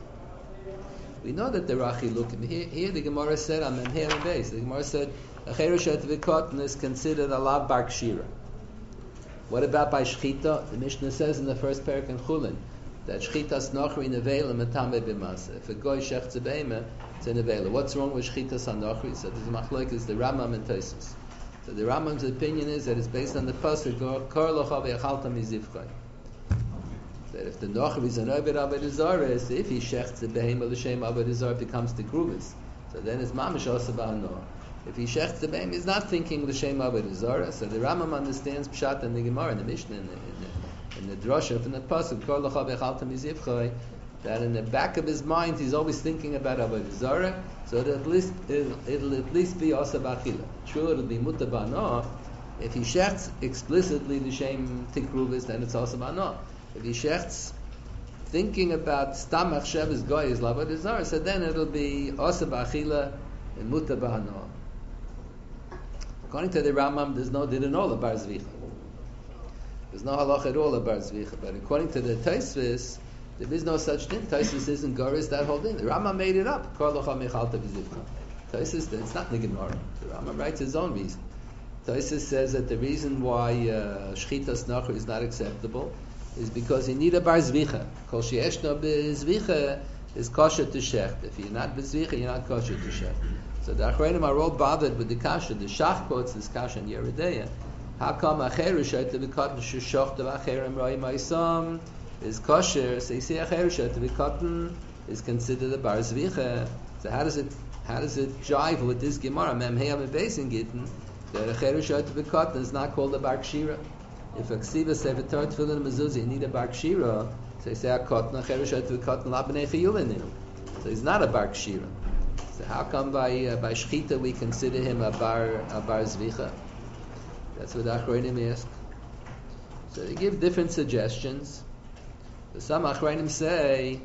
We know that the Rachi look here. Here the Gemara said on Memher and Beis. The Gemara said a cherushot v'kotten is considered a lav bar kshira. What about by shchita? The Mishnah says in the first parak in Chulin that shchitas nochri nevela metame b'masa. If a goy shechtz a beima, it's a nevela. What's wrong with shchitas on nochri? So there's a machlokes the Rambam and Tosfos. So the Rambam's opinion is that it's based on the pasuk kor locha ve'achalta mizivchai. That if the nochri is an ovid avodah zarah, if he shechtz a beima l'shem avodah zarah, becomes the gruvus. So then it's mamish also ba'anoah. If he shechts the beim, he's not thinking l'shem avodah zarah. So the Rambam understands pshat and the Gemara and the Mishnah and the, in the, in the drasha from the pasuk kol lecha v'chalta mizivchai, that in the back of his mind he's always thinking about avodah zarah. So that at least it'll, it'll at least be asa b'achila. True, it'll be muta b'anoah. If he shechts explicitly l'shem tikruvis, then it's asa b'anoah. If he shechts thinking about stam achshavas goy is l'avodah zarah, so then it'll be asa b'achila and muta b'anoah. According to the Rambam, there's no din at all of bar zvicha. There's no halach at all of bar zvicha. But according to the Tosfos, there is no such din. Tosfos isn't goris that whole din. The Rambam made it up. Tosfos, it's not in the Gemara. The Rambam writes his own reason. Tosfos says that the reason why uh, shchitas nachor is not acceptable is because you need a bar zvicha. Kol she'eshno b'zvicha is kosher to shecht. If you're not b'zvicha, you're not kosher to shecht. So the Achronim are all bothered with the kasha. The Shach quotes this kasha in Yeridea. How come acherushot to be cotton sheshocht of acherim roi ma'isam is kosher? So you see acherushot to be cotton is considered a bar zvicha. So how does it how does it jive with this Gemara? Mem heyam beis gitten that acherushot to be cotton is not called a bar kshira. If a ksiva sefer Torah tefillin mezuzah you need a bar kshira, so you say a cotton acherushot to be cotton labnei chiyulin. So he's not a bar kshira. So how come by uh, by shchita we consider him a bar a bar zvicha? That's what the Achronim ask. So they give different suggestions. So some Achronim say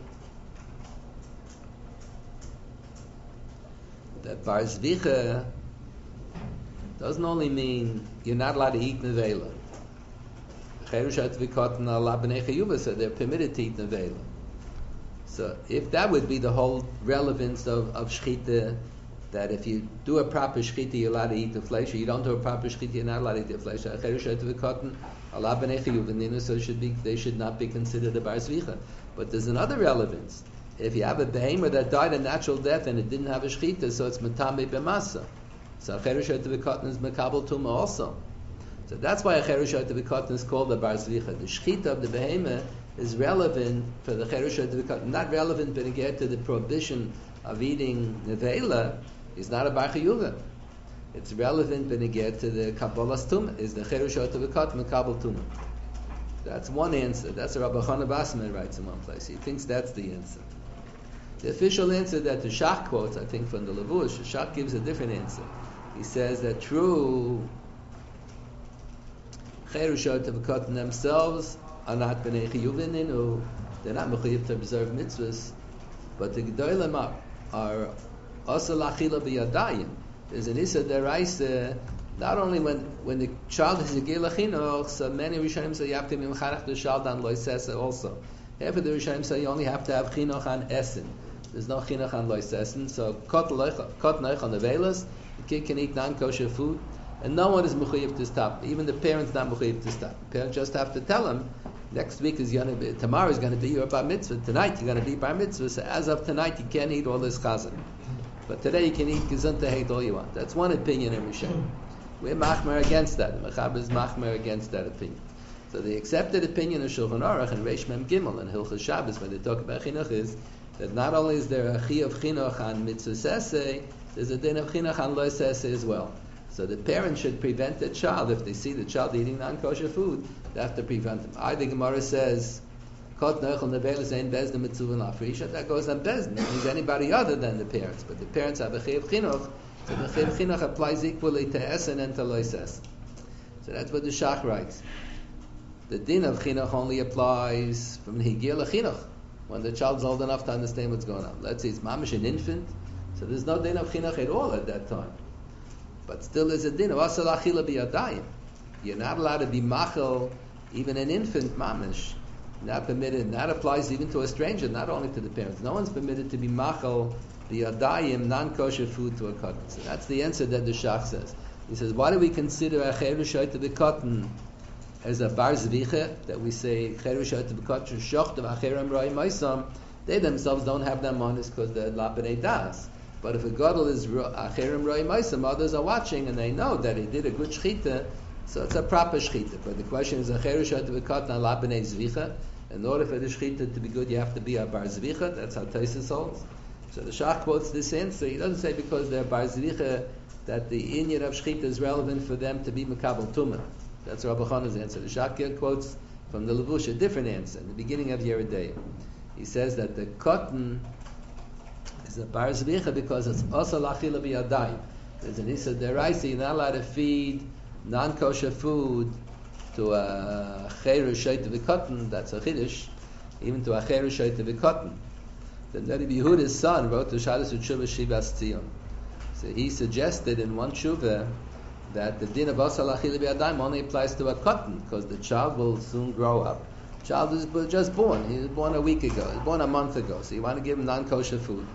that bar zvicha doesn't only mean you're not allowed to eat nevela. Cherushat v'kotten ala b'nei chiyuva, so they're permitted to eat nevela. So if that would be the whole relevance of, of shchita, that if you do a proper shchita, you're allowed to eat the flesh, or you don't do a proper shchita, you're not allowed to eat the flesh. So should be, they should not be considered a bar zvicha. But there's another relevance. If you have a behemoth that died a natural death and it didn't have a shchita, so it's matame b'masa. So a cherush v'katan is mekabel tuma also. So that's why a cherush v'katan is called a bar zvicha. The shchita of the behemoth is relevant for the cherush v'katan, not relevant but again to the prohibition of eating nevela. Is not a bar chiyuva. It's relevant when you get to the Kabbalah's tumah. Is the cherush v'katan mekabel tuma? That's one answer. That's what Rabbi Chana Basman writes in one place. He thinks that's the answer. The official answer that the Shach quotes, I think from the Levush, the Shach gives a different answer. He says that true cherush v'katan themselves are not b'nei chiyuvin inu. They're not mechuyev to observe mitzvahs, but the gedolim are, are also lachila b'yadayim. There's an issa deraisa. Not only when, when the child is a gila chinuch, so many Rishonim say you have to be mechanech the child on loisesa also. Half of the Rishonim say you only have to have chinuch on essen. There's no chinuch on loisesen. So kot noich on the velas, the kid can eat non-kosher food, and no one is mechuyev to stop. Even the parents not mechuyev to stop. The parents just have to tell him, next week is going to be, tomorrow is going to be your bar mitzvah. Tonight you're going to be bar mitzvah. So as of tonight you can't eat all this chazan. But today you can eat gesundheit hate all you want. That's one opinion in Rishonim. We're machmer against that. The Mechaber is machmer against that opinion. So the accepted opinion of Shulchan Aruch and Reish Mem Gimel and Hilchos Shabbos when they talk about chinuch is that not only is there a chi of chinuch on mitzvah sesei, there's a din of chinuch on lo sesei as well. So the parent should prevent the child, if they see the child eating non-kosher food, they have to prevent them. I, the Gemara says, Kot Nechel Nevelis Ein Bezdin Mitzuvah Lafrisha, that goes on Bezdin. It means anybody other than the parents. But the parents have a chi of chinuch, so the chi of chinuch applies equally to Essen and to Lois Essen. So that's what the Shach writes. The din of chinuch only applies from Higir LeChinuch, when the child's old enough to understand what's going on. Let's say it's mamish an infant, so there's no din of chinuch at all at that time. But still there's a din of asal achila biyadayim. You're not allowed to be machel even an infant mamish. Not permitted. That applies even to a stranger, not only to the parents. No one's permitted to be machel biyadayim non-kosher food to a cotton. So that's the answer that the Shach says. He says, why do we consider a cherush to the cotton as a bar zvicha, that we say cherush to the cotton shocht of acherim roi maisam? They themselves don't have that manis because they're lapidei das. But if a gadol is acherim roi maisam, others are watching and they know that he did a good shchita, so it's a proper shchita. But the question is a cherush to the cotton lapidei zvicha. In order for the shchita to be good, you have to be a bar zvicha. That's how Taisus holds. So the Shach quotes this answer. He doesn't say because they're bar zvicha that the inyan of shchita is relevant for them to be mekabel tumah. That's Rabbi Chana's answer. The Shach quotes from the Levush a different answer in the beginning of Yeridei Day. He says that the cotton is a bar zvicha because it's also lachila biyadayim. There's an issa deraisa, you're not allowed to feed non-kosher food to a cherush shaita v'katan, that's a chiddush, even to a cherush shaita v'katan. Then Rabbi Yehuda's son wrote to Shadas U'Tshuva Shivas Tzion. So he suggested in one tshuva that the din of asal achila b'yadayim only applies to a cotton, because the child will soon grow up. The child is just born. He was born a week ago. He was born a month ago. So you want to give him non-kosher food.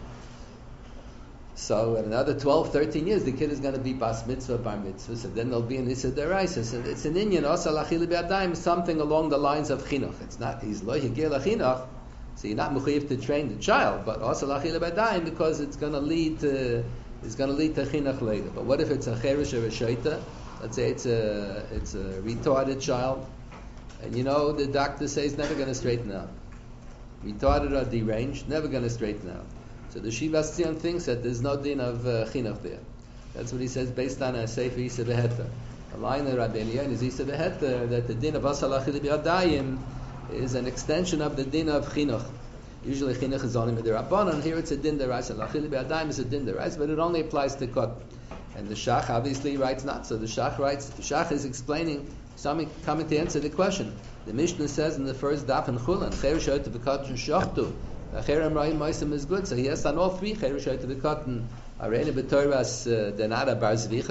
So in another twelve, thirteen years, the kid is going to be bas mitzvah, bar mitzvah. So then there'll be an issa deraisa. So it's an inyan asal achila b'yadayim, something along the lines of chinuch. It's not he's lo higir lachinuch, so you're not mechuyev to train the child, but asal achila b'yadayim because it's going to lead to it's going to lead to chinuch later. But what if it's a cherush or a shaita? Let's say it's a it's a retarded child, and you know the doctor says never going to straighten out. Retarded or deranged, never going to straighten out. So the Shivas Tzion thinks that there's no din of uh, chinuch there. That's what he says based on a Sefer Isa Beheter. A line of Rabbi Eliyahu is Isa Beheter that the din of asal achila b'yadayim is an extension of the din of chinuch. Usually chinuch is only midrabanan. Here it's a din deraisa. Achila b'yadayim is a din deraisa, but it only applies to cotton. And the Shach obviously writes not. So the Shach writes. The Shach is explaining, something coming to answer the question. The Mishnah says in the first daf in Chulan, cherush to v'katan shachtu. Acherim ra'im ma'asim is good. So he has on all three cherush to v'katan. Arena b'toras denara bar zvicha.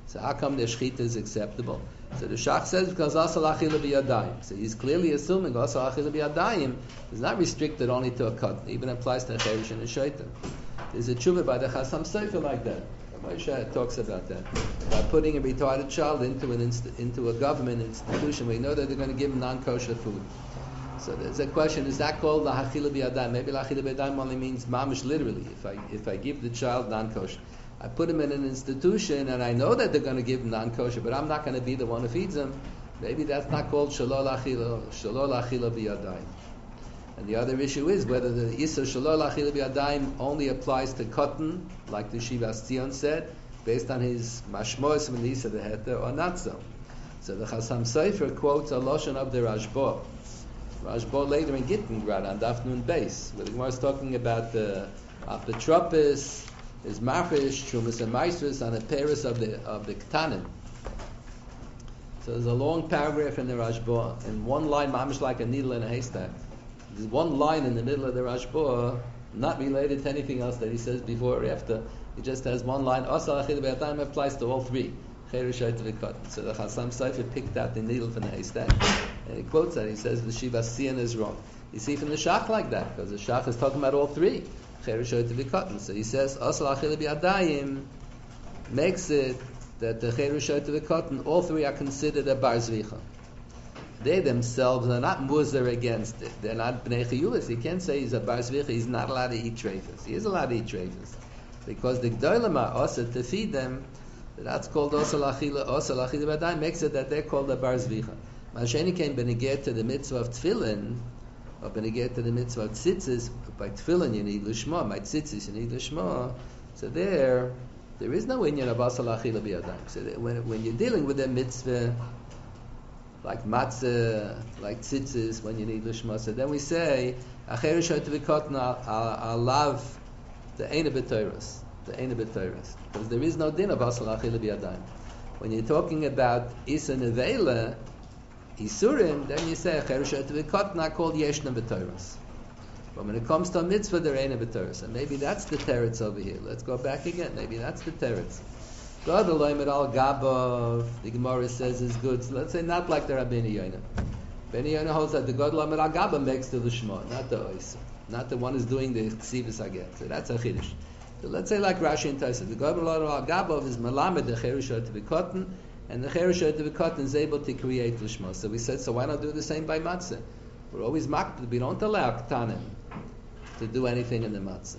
So how come the shechita is acceptable? So the Shach says because asal achila biyadayim. So he's clearly assuming asal achila biyadayim is not restricted only to a cut. It even applies to a cherish and a shaitan. There's a tshuva by the Chasam Sofer like that. Moshe talks about that. About putting a retarded child into an inst- into a government institution where you know that they're going to give him non-kosher food. So there's a question: is that called la hachila biyadayim? Maybe la hachila biyadayim only means mamish literally. If I if I give the child non-kosher, I put him in an institution and I know that they're going to give him non-kosher, but I'm not going to be the one who feeds him. Maybe that's not called shalol achila shalol achila biyadayim. And the other issue is whether the Issa Shalol Achil B'Yadayim only applies to cotton, like the Shivas Tzion said, based on his Mashmos from the Issa the Heter, or not so. So the Chasam Sofer quotes a Lashon of the Rashba. Rashba later in Gittengrad on Daf Nun Beis, where the Gemara is talking about the Apotropis, his Marfish, Trumas and Maestris on the Paris of the of the Ktanim. So there's a long paragraph in the Rashba, and one line, mamish like a needle in a haystack. There's one line in the middle of the Rashba, not related to anything else that he says before or after. He just has one line. Asal achil b'yadayim applies to all three. Cherush shayt v'katan. So the Chasam Sofer picked out the needle from the haystack, and he quotes that. He says the Shivas Tzion is wrong. You see from the Shach like that, because the Shach is talking about all three. Cherush shayt v'katan. So he says asal achil b'yadayim makes it that the Cherush shayt v'katan, all three are considered a bar zvicha. They themselves are not muzar against it. They're not bnei chiyulis. You can't say he's a bar zvicha. He's not allowed to eat treifas. He is allowed to eat treifas because the gdolim are also to feed them. That's called osel achila. Osel achila b'yadayim makes it that they're called a bar zvicha. Masheni came beneged to the mitzvah of tefillin, or beneged to the mitzvah of tzitzis. By tefillin you need lishma. By tzitzis you need lishma. So there, there is no inyan of osel achila b'yadayim. So when when you're dealing with a mitzvah like matzah, like tzitzis, when you need lishma. So then we say, acher shayt v'katan al lav the eina b'toros, the eina b'toros, because there is no din of asal achila b'yadayim. When you're talking about isa nevela, isurim, then you say acher shayt v'katan are called yeshna b'toros. But when it comes to a mitzvah, they're eina b'toros, and maybe that's the teretz over here. Let's go back again. Maybe that's the teretz. God Elohim al Gabav, the Gemara says is good. So let's say not like the Rabbeinu Yonah. Rabbeinu Yonah holds that the God Elohim al Gabav makes the Lishma, not the Oisa, not the one who's doing the Ksivus Agel. So that's a Chiddush. So let's say like Rashi and Taisa, the God Elohim al Gabav is Malamed the Cherush to be cotton, and the Cherush to be cotton is able to create Lishma. So we said, so why not do the same by Matzah? We're always makbid. We don't allow Ktanim to do anything in the Matzah.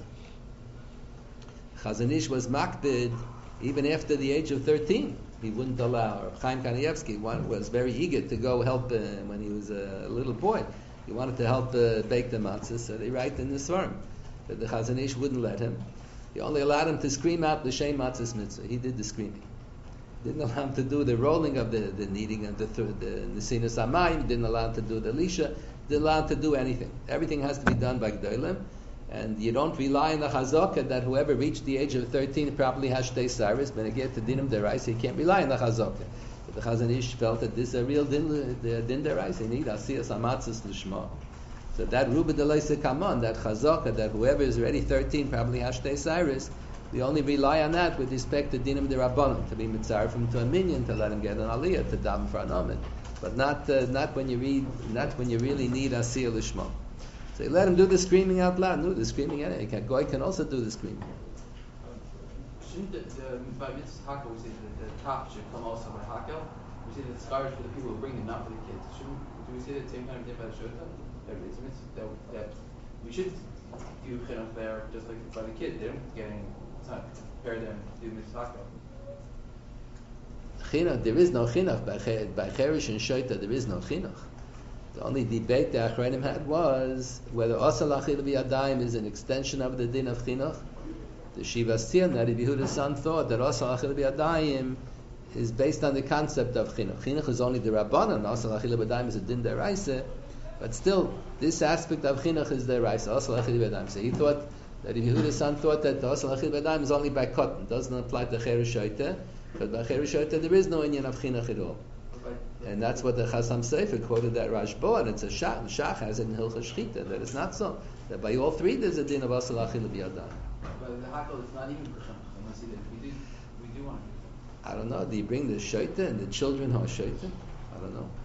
Chazon Ish was makbid. Even after the age of thirteen, he wouldn't allow. Chaim Kanievsky was very eager to go help uh, when he was a little boy. He wanted to help uh, bake the matzah, so they write in the Svarim that the Chazon Ish wouldn't let him. He only allowed him to scream out the Shem Matzah's mitzvah. He did the screaming. Didn't allow him to do the rolling of the, the kneading of the the Nesinus Hamayim. Didn't allow him to do the Lisha. Didn't allow him to do anything. Everything has to be done by Gdolim. And you don't rely on the chazakah that whoever reached the age of thirteen probably has shtei saris, but again to dinim deraisa, you can't rely on the chazakah. But the Chazon Ish felt that this is a real din, the din deraisa. You need asiyas amatzis lishma. So that ruba delaisa kaman, that chazakah, that whoever is already thirteen probably has shtei saris, we only rely on that with respect to dinim derabanan, to be mitzaref him to a minion, to let him get an aliyah, to daven for an amen, but not uh, not when you read, not when you really need asiyah lishma. So you let him do the screaming out loud. No, the screaming anyway. A guy can also do the screaming. Shouldn't the, the by mitzvah hakel we say that the top should come also by hakel? We say that it's garbage for the people who bring them, not for the kids. Shouldn't do we say the same kind of thing by the shota? That it's a mitzvah that, that we should do chinuch there just like by the kid. They don't get any. It's not fair them to do mitzvah hakel. Chinuch, there is no chinuch by by cherish and shota. There is no chinuch. The only debate the Achronim had was whether Asal Achil B'Yadayim is an extension of the din of Chinuch. The Shivas Tzion, that Rabbi Yehuda's son, thought that Asal Achil B'Yadayim is based on the concept of Chinuch. Chinuch is only the Rabbanan, Asal Achil B'Yadayim is a din deraisa, but still, this aspect of Chinuch is deraisa, Asal Achil B'Yadayim. So he thought, that Rabbi Yehuda's son thought that the Asal Achil B'Yadayim is only by cotton, doesn't apply to Cherush Shoyteh, but by Cherush Shoyteh there is no inyan of Chinuch at all. And that's what the Chasam Sofer quoted that Rashba, and it's a Shach. The Shach has it in Hilchah Shchita that it's not so. That by all three there's a din of Asal Achil B'Yadayim. But the hakel is not even for Shemach, unless we do, we do want I don't know. Do you bring the shaita and the children who are shaita? I don't know.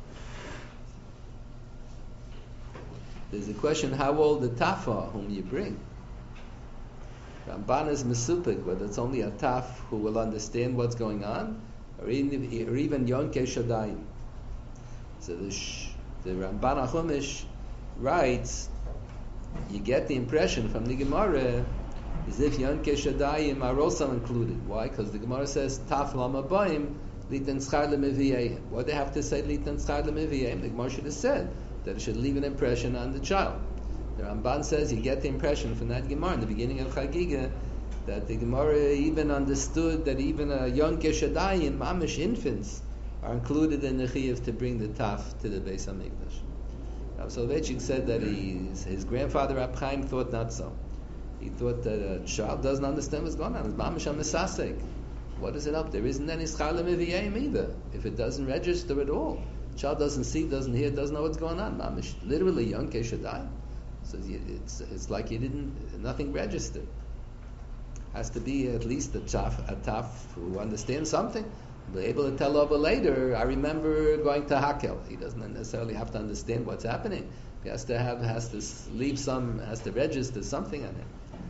There's a question how old the tafa whom you bring. Ramban is mesupik, whether it's only a taf who will understand what's going on, or even, or even Yonkei Shadayim. So the, sh, the Ramban HaChumash writes, you get the impression from the Gemara as if Yonkei Shadayim are also included. Why? Because the Gemara says, Taf Lama Baim, Litan Schar Lemiviyehim. Why do they have to say Litan Schar Lemiviyehim? The Gemara should have said that it should leave an impression on the child. The Ramban says you get the impression from that Gemara in the beginning of Chagiga that the Gemara even understood that even a young Keshadayim, Mamish infants, are included in the Chiyuv to bring the Taf to the Beis HaMikdash. Rav Soloveitchik said that he, his grandfather Rab Chaim thought not so. He thought that a child doesn't understand what's going on. It's Mamish HaMesasek. What does it help? There isn't any Schar Lemiviyehim either. If it doesn't register at all, child doesn't see, doesn't hear, doesn't know what's going on. Mamish, literally young Keshadayim. So it's it's like you didn't, nothing registered. Has to be at least a taf, a taf who understands something, be able to tell over later. I remember going to Hakel. He doesn't necessarily have to understand what's happening. He has to have, has to leave some, has to register something on him.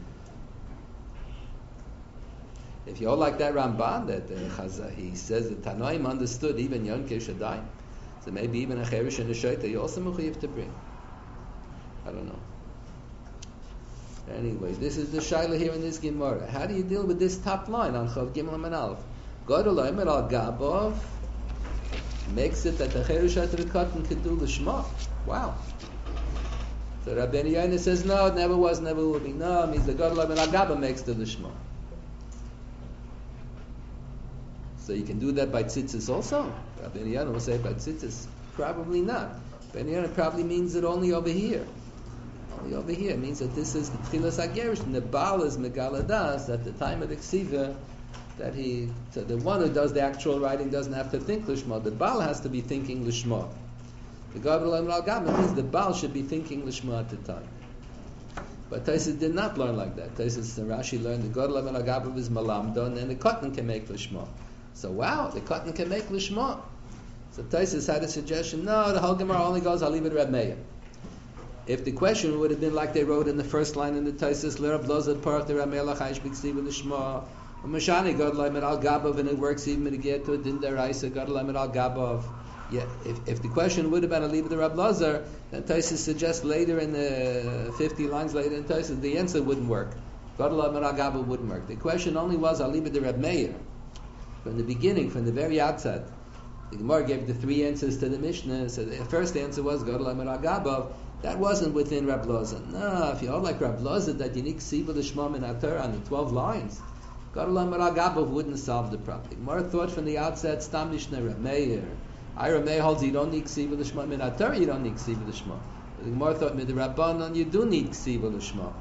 If you're like that Ramban, that uh, Chazah, he says that Tanoim understood even Yonkei Shadayim, so maybe even a Cherish and a Shaita, you also mechuyev to bring. I don't know. Anyway, this is the shaila here in this Gemara. How do you deal with this top line on Chav Gimel and Aleph? Gadol Omer al Gabov makes it that the Cherush HaTrikatan could do the Shema. Wow. So Rabbeinu Yonah says, no, it never was, never will be. No, it means the Gadol Omer al Gabov makes the Shema. So you can do that by tzitzis also? Rabbeinu Yonah will say by tzitzis. Probably not. Rabbeinu Yonah probably means it only over here. Only over here. It means that this is the Tchilas HaGerish, and the Baal is Megaladas at the time of the Ksiva, that he, so the one who does the actual writing doesn't have to think Lishma. The Baal has to be thinking Lishma. The Gadol Omer al Gabov means the Baal should be thinking Lishma at the time. But Taisus did not learn like that. Taisus and Rashi learned the Gadol Omer al Gabov is Malamda, and then the Katan can make Lishma. So wow, the Katan can make Lishma. So Taisus had a suggestion, no, the whole Gemara only goes, I'll leave it Reb Meir. If the question would have been like they wrote in the first line in the Taisus, L'Rab Loza Parach the Reb Meir Lachaish B'Ksiv L'Shma, Mashani Gadol Omer al Gabov, and it works even to get to a Din Deraisa Gadol Omer al Gabov. Yeah, if, if the question would have been a leave the Rab Loza, then Taisus suggests later in the fifty lines later in Taisus, the answer wouldn't work. Gadol Omer al Gabov wouldn't work. The question only was, I'll leave it to Reb Meir. From the beginning, from the very outset, the Gemara gave the three answers to the Mishnah. So the first answer was Gadol Omer al Gabov. That wasn't within Rab Loza. No, if you hold like Rab Loza, that unique Siva L'Shma Min HaTorah on the twelve lines, Gadol Omer al Gabov wouldn't solve the problem. The Gemara thought from the outset, Stam Mishnah Reb Meir. I Reb Meir holds you don't need Siva L'Shma Min HaTorah, you don't need Siva L'Shma. The Gemara thought with the Rabbanon you do need Siva L'Shma.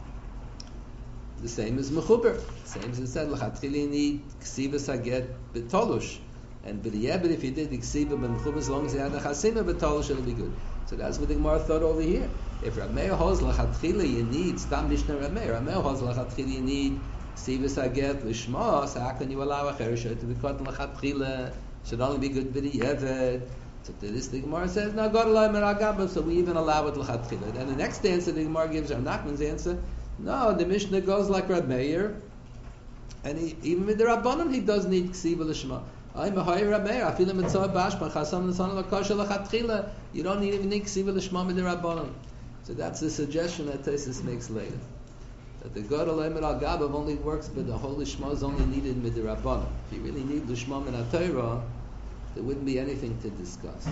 The same as Mechuber. Same as it said, L'chatchili you need Ksiva Saget B'Tolush. And B'Di'ebed, if you did the Ksiva B'Mechuber, as long as you had the Chasima B'Tolush, it'll be good. So that's what the Gemara thought over here. If Reb Meir holds L'chatchili you need Stam Mishnah Reb Meir. Reb Meir holds L'chatchili you need Ksiva Saget L'Shma, so how can you allow a Cheresh to be caught in L'chatchili? Should only be good B'Di'ebed. So to this the Gemara says, no, Gadol Omer al Gabov, so we even allow it L'chatchili. And the next answer the Gemara gives, Rav Nachman's answer, no, the Mishnah goes like Reb Meir, and he, even with the Rabbanon, he does need Ksiva L'Shma. I'm a higher Reb Meir. I feel him mitzvah bashman chasam l'san l'kasha l'chatchila. You don't need even need Ksiva L'Shma with the Rabbanon. So that's the suggestion that Taisus makes later. That the Gadol Omer al Gabov only works, but the whole L'Shma is only needed with the Rabbanon. If you really need L'Shma min HaTorah, there wouldn't be anything to discuss.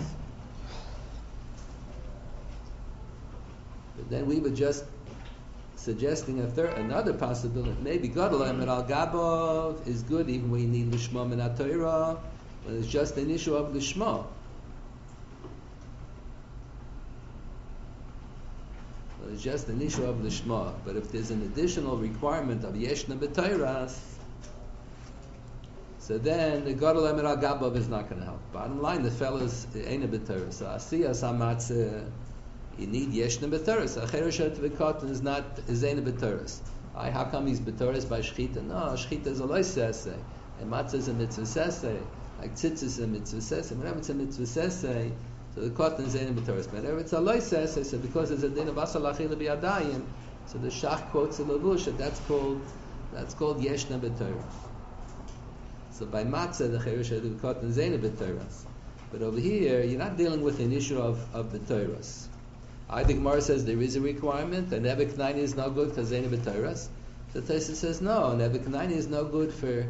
But then we were just suggesting a third, another possibility. Maybe Gadol Omer al Gabov is good even when you need L'Shma min HaTorah, but it's just an issue of L'Shma. Well, it's just an issue of L'Shma. But if there's an additional requirement of Yeshna B'Torah, so then the Gadol Omer al Gabov is not going to help. Bottom line, the fellows ain't a B'Torah. So Asiyas HaMatzah, you need Yeshna B'Toras. A Cheresh HaTvikatan is not is ain't a B'Toras. I how come he's B'Toras by Shechita? No, Shechita is a loisese. and matzah is a mitzvah sesei, like tzitzis is a mitzvah sesei. Whenever it's a mitzvah sesei, so the cotton is in b'toras. Whenever it's a loy sesei, so because it's a din of asal achila b'yadayim, so the shach quotes a levush, and that's called that's called yeshna b'toras. So by matzah, the cherush of the cotton is in b'toras. But over here, you're not dealing with an issue of of b'toras. I the Gemara says there is a requirement, and Nebek Naini is no good because Zaina b'Torah. The Tosfos says no, Nebek Naini is no good for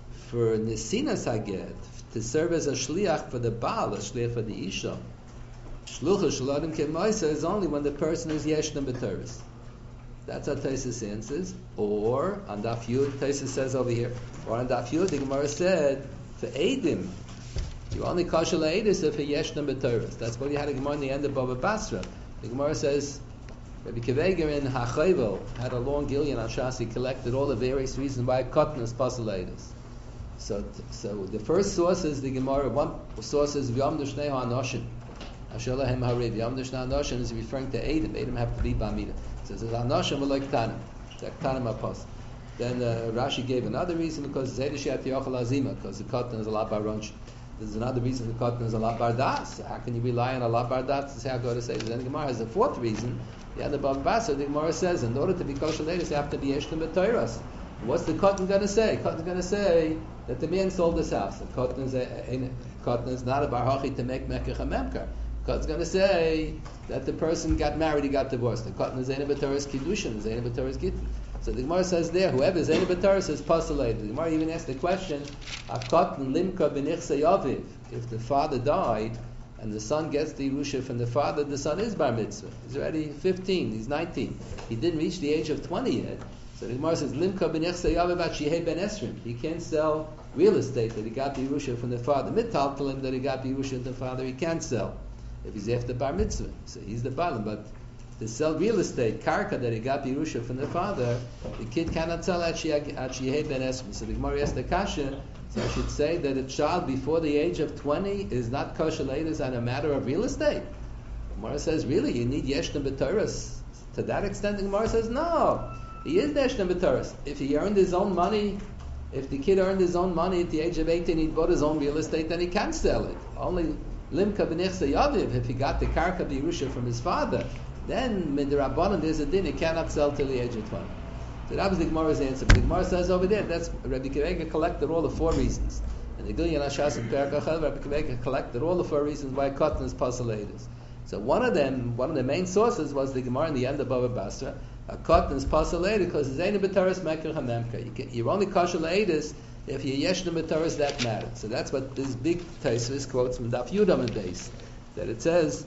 for Nesinas Haget, to serve as a shliach for the Baal, a shliach for the Isha. Shlucha Shaladim Kemoisa is only when the person is Yeshna b'Torah. That's how Tosfos answers. Or on Daf Yud, Tosfos says over here, or on Daf Yud, the Gemara said for Eidim, you only kosher la'edis if a Yeshna b'Torah. That's what you had a Gemara in the end of Baba Basra. The Gemara says Rabbi Kiveger in Hachayvel had a long gillion on Shas. He collected all the various reasons why cotton is possilated. So, so the first source is the Gemara. One source is V'yam Dushnei Ha'anoshim. Asholahem Hariv. V'yam Dushnei Ha'anoshim is referring to Edom. Edom have to be Bamida. So it says Ha'anoshim are like Tanim. The Tanim Apostle. Then uh, Rashi gave another reason because Zedish Yat Yochel Azima, because the cotton is a lot baronch. There's another reason the cotton is a lot bardas. How can you rely on a lot bardas to say how go to say? Then the Gemara has a fourth reason. Yeah, the Bava Basra, the Gemara says, in order to be kosher ladies, you have to be yeshtem b'toras. What's the cotton going to say? Cotton's going to say that the man sold this house. The cotton is a, a, cotton is not a barhachi to make mekach hamemkar. Cotton's going to say that the person got married, he got divorced. The cotton is zayna b'toras kiddushin, zayna b'toras gittin. So the Gemara says there, whoever is zayna b'toras is postulated. The Gemara even asked the question, "Cotton limka b'nichse yaviv." If the father died and the son gets the Yerusha from the father, the son is bar mitzvah. He's already fifteen, he's nineteen. He didn't reach the age of twenty yet. So the Gemara says, "Limka b'nichse yaviv at shehei ben esrim." He can't sell real estate that he got the Yerusha from the father. Mitaltalim that he got the Yerusha from the father, he can't sell if he's after bar mitzvah. So he's the balim, but to sell real estate, karka that he got the Yerusha from the father, the kid cannot sell at shehei ben esrim. So the Gemara asked the kasha. So I should say that a child before the age of twenty is not kosher ladies on a matter of real estate. The Gemara says, really, you need yeshna b'toras. To that extent, the Gemara says, no, he is yeshna b'toras. If he earned his own money, if the kid earned his own money at the age of eighteen, he bought his own real estate, then he can sell it. Only limka b'nichse yaviv, if he got the karka b'Yerusha from his father, then midrabanan there's a din, he cannot sell till the age of twenty. So that was the Gemara's answer. But the Gemara says over there, that's Rabbi Kiveger collected all the four reasons. And the Gilyan Hashas and Perak Achel, Rabbi Kiveger collected all the four reasons why cotton is possilated. So one of them, one of the main sources was the Gemara in the end of Bava Basra. A cotton is possilated because it's only b'taras mekir hamemka. You're only kosher le'edis if you're yeshna b'taras, that matters. So that's what this big Tosfos quotes from Daf Yudam and base, that it says,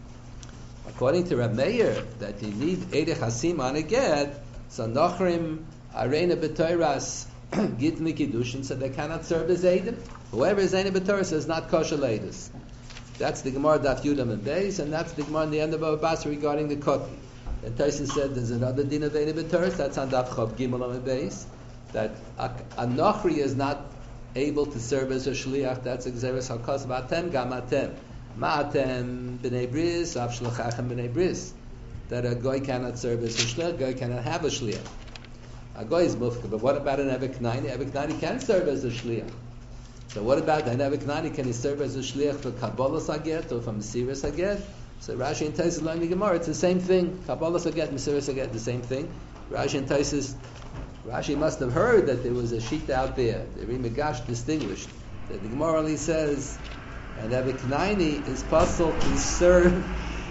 according to Reb Meir, that you need edech hasim on a get. So Nochrim Arena B'Toras Git Mikidushin, so they cannot serve as Eidim. Whoever is Eidim B'Toras is not kosher leidus. That's the Gemara Daf Yudam and Beis, and that's the Gemara in the end of Bava Basra regarding the cotton. And Tyson said there's another din of Eidim B'Toras, that's on Daf Chav Gimel and Beis, that a, a Nochri is not able to serve as a Shliach, that's Xeris HaKos V'atem Gamatem. Ma'atem B'nei Bris, Av Shlachachem B'nei Bris. That a goy cannot serve as a shliach, a goy cannot have a shliach. A goy is mufka, but what about an Evek Naini? Evek Naini can serve as a shliach. So what about an Evek Naini? Can he serve as a shliach for Kabbalah Saget or for Mesiras Saget? So Rashi and Tosfos learn the Gemara, it's the same thing. Kabbalah Saget, Mesiras Saget, the same thing. Rashi and Tosfos, Rashi must have heard that there was a sheet out there. The Rimagash distinguished that the Gemara only says an Evek Naini is possible to serve